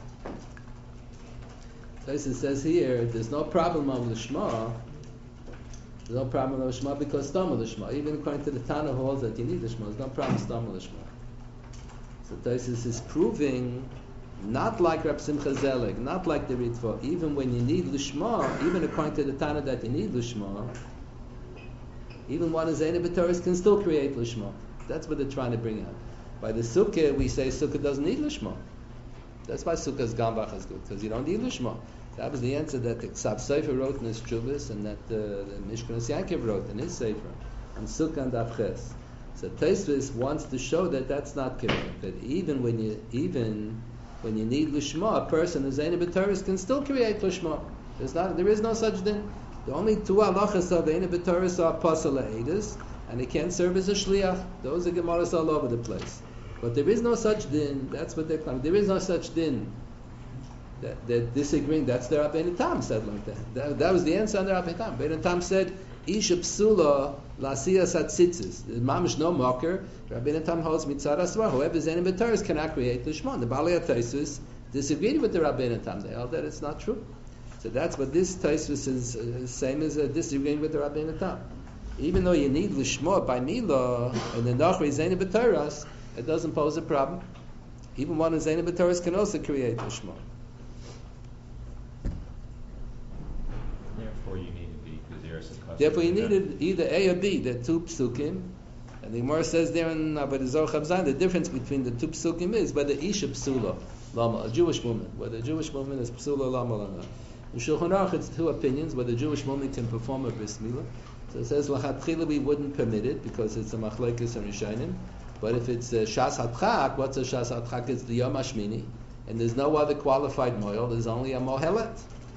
Tosfos says here, there's no problem of the Shema. There's no problem of the Shema because Stam the Shema. Even according to the Tana who holds that you need the Shema, there's no problem Stam the Shema. So Tosfos is proving, not like Rab Simcha Zelig, not like the Ritva, even when you need Lishma, even according to the Tana that you need Lishma, even one is Eina B'Teiras can still create Lishma. That's what they're trying to bring out. By the Sukkah, we say Sukkah doesn't need Lishma. That's why Sukkah's Gambach is good, because you don't need Lishma. That was the answer that the Ksav Sefer wrote in his Chuvas, and that uh, the Mishkanos Yaakov wrote in his Sefer, on Sukkah and Avches. So Tosfos wants to show that that's not correct. That even when you even when you need Lishma, a person who's Eina B'Teiras can still create Lishma. There's not, there is no such thing. The only two halachas of Eina B'Teiras are pasal ha'edus, and he can't serve as a shliach. Those are gemaras all over the place. But there is no such din. That's what they're claiming. There is no such din. That they're disagreeing. That's the Rabbeinu Tam said like that. that. That was the answer on the Rabbeinu Tam. Rabbeinu Tam said, Isha psula la'asiyas hatzitzis. There's mamish no mocker. Rabbeinu Tam holds mitzad asvar. Whoever is Eina B'Teiras cannot create Lishma. The Balei HaTosfos disagreed with the Rabbeinu Tam. They held that it's not true. So that's what this Tosfos is uh, same as uh, disagreeing with the Rabbeinu Tam. Even though you need Lishma by Milah, and the Nachri is Eina B'Teiras, it doesn't pose a problem. Even one who's Eina B'Teiras can also create Lishma. Therefore you need to be Gezeres and Kosher. Therefore you needed either A or B. There are two psukim. And the Gemara says there in Abed Zohar Chavzan, the difference between the two psukim is whether Isha psula, lama, a Jewish woman, whether a Jewish woman is psula, lama, lama. In Shulchan Aruch it's two opinions, whether a Jewish woman can perform a bris milah. So it says, L'chatchila we wouldn't permit it, because it's a machlekes and rishonim. But if it's a shas hatchak, what's a shas hatchak? It's the yom hashmini, and there's no other qualified moel, there's only a mohelet.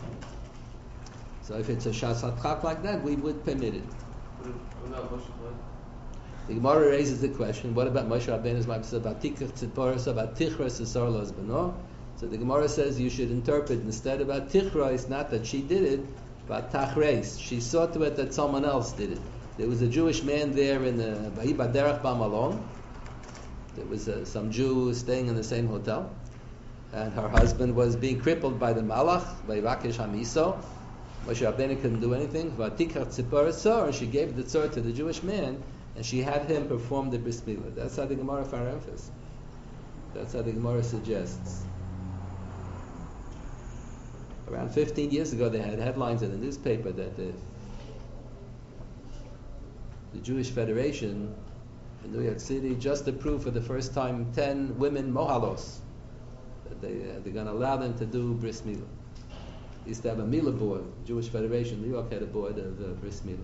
So if it's a shas hatchak like that, we would permit it. What about Moshe Rabbeinu? The Gemara raises the question, what about Moshe Rabbeinu's ma'aseh about tikkach tziporos, about tichras esar lo zbano? So the Gemara says you should interpret instead about tichras, not that she did it, but tachreis. She saw to it that someone else did it. There was a Jewish man there in the Bahi Baderach B'Malon. There was uh, some Jew staying in the same hotel, and her husband was being crippled by the Malach, by Vakesh Hamiso. Moshe Rabbeinu couldn't do anything. V'tikach tzipor tzor, and she gave the tzor to the Jewish man, and she had him perform the bris milah. That's how the Gemara Faramphis. That's how the Gemara suggests. Around fifteen years ago, they had headlines in the newspaper that the, the Jewish Federation in New York City just approved for the first time ten women mohalos. That they, uh, they're going to allow them to do bris milah. They used to have a milah board. Jewish Federation, New York had a board of uh, bris milah.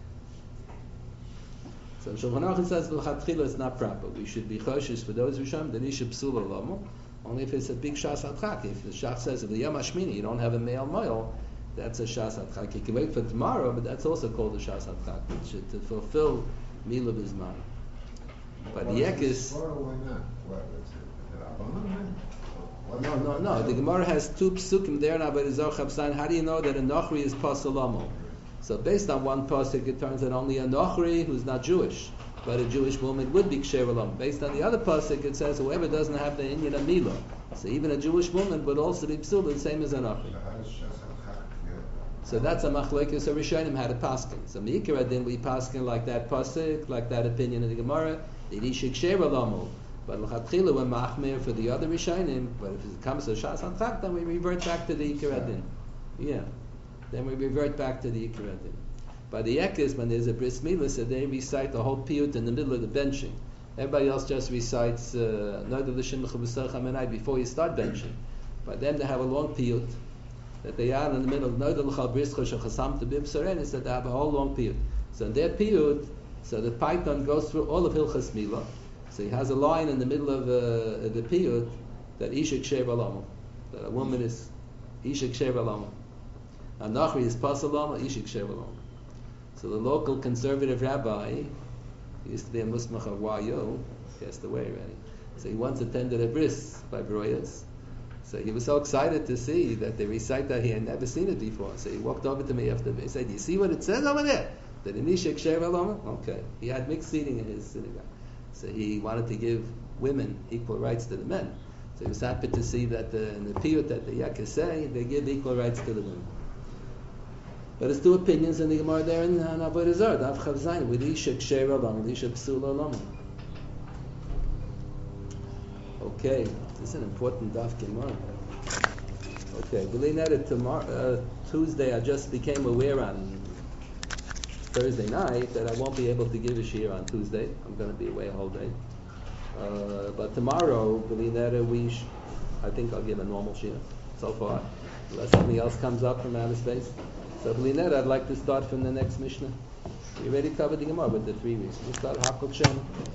So Shulchan Aruch says l'chatchila is not proper. We should be choshesh for those Rishon that isha psula lomo. Only if it's a big shas hatchak. If the shach says if the yom hashmini you don't have a male moil, that's a shas hatchak. You can wait for tomorrow, but that's also called a shas hatchak, which is to fulfill milah bizman. But the yekis. Why not? What, No, no, no. The Gemara has two psukim there now, but how do you know that a Nochri is Pasalamo? So based on one pasuk, it turns out only a Nochri who's not Jewish, but a Jewish woman would be Ksher Olam. Based on the other pasuk, it says whoever doesn't have the Inyan of Milah. So even a Jewish woman would also be Psul, the same as a Nochri. So that's a machlokes of Rishonim how to paskin. So Meikar Adin we paskin like that pasuk, like that opinion of the Gemara. The Isha Ksher Olamu. But l'chatchila when machmir for the other Rishonim, but if it comes to Shas Hanchak, then we revert back to the Ikar Adin. Yeah, then we revert back to the Ikar Adin. By the Ekes, when there's a bris milah, so they recite the whole piyut in the middle of the benching. Everybody else just recites Noda L'Shem L'Chavusach HaMenai before you start benching. By them they have a long piyut that they are in the middle of Noda L'Chal Bris Chosh Chasam to Bib Saren, so they have a whole long piyut. So in their piyut, so the python goes through all of Hilchas Milah. So he has a line in the middle of uh, the piyut that Isha Ksher Olam, that a woman is Isha Ksher Olam, and Nachri is Pasalama, Isha Ksher Olam. So the local conservative rabbi, he used to be a Musmach of Wayo, passed away already. So he once attended a bris by Broyas. So he was so excited to see that they recite that he had never seen it before. So he walked over to me after the bris. He said, "Do you see what it says over there? That in Isha Ksher Olam?" Okay. He had mixed seating in his synagogue. So he wanted to give women equal rights to the men. So he was happy to see that the, in the piyut that the Yaakov say, they give equal rights to the women. But there's two opinions in the Gemara there in Avodah Zarah, Daf Chav Zayin, with Isha Ksher Olam, Isha Psul Olam. Okay, this is an important Daf Gemara. Okay, believe that tomorrow, uh, Tuesday, I just became aware on Thursday night that I won't be able to give a shir on Tuesday. I'm going to be away a whole day. Uh, but tomorrow, Belinetta, we sh- I think I'll give a normal shir so far, unless something else comes up from outer space. So Belinetta, I'd like to start from the next Mishnah. You ready to cover the Gemara with the three weeks? We start Hakol Shem.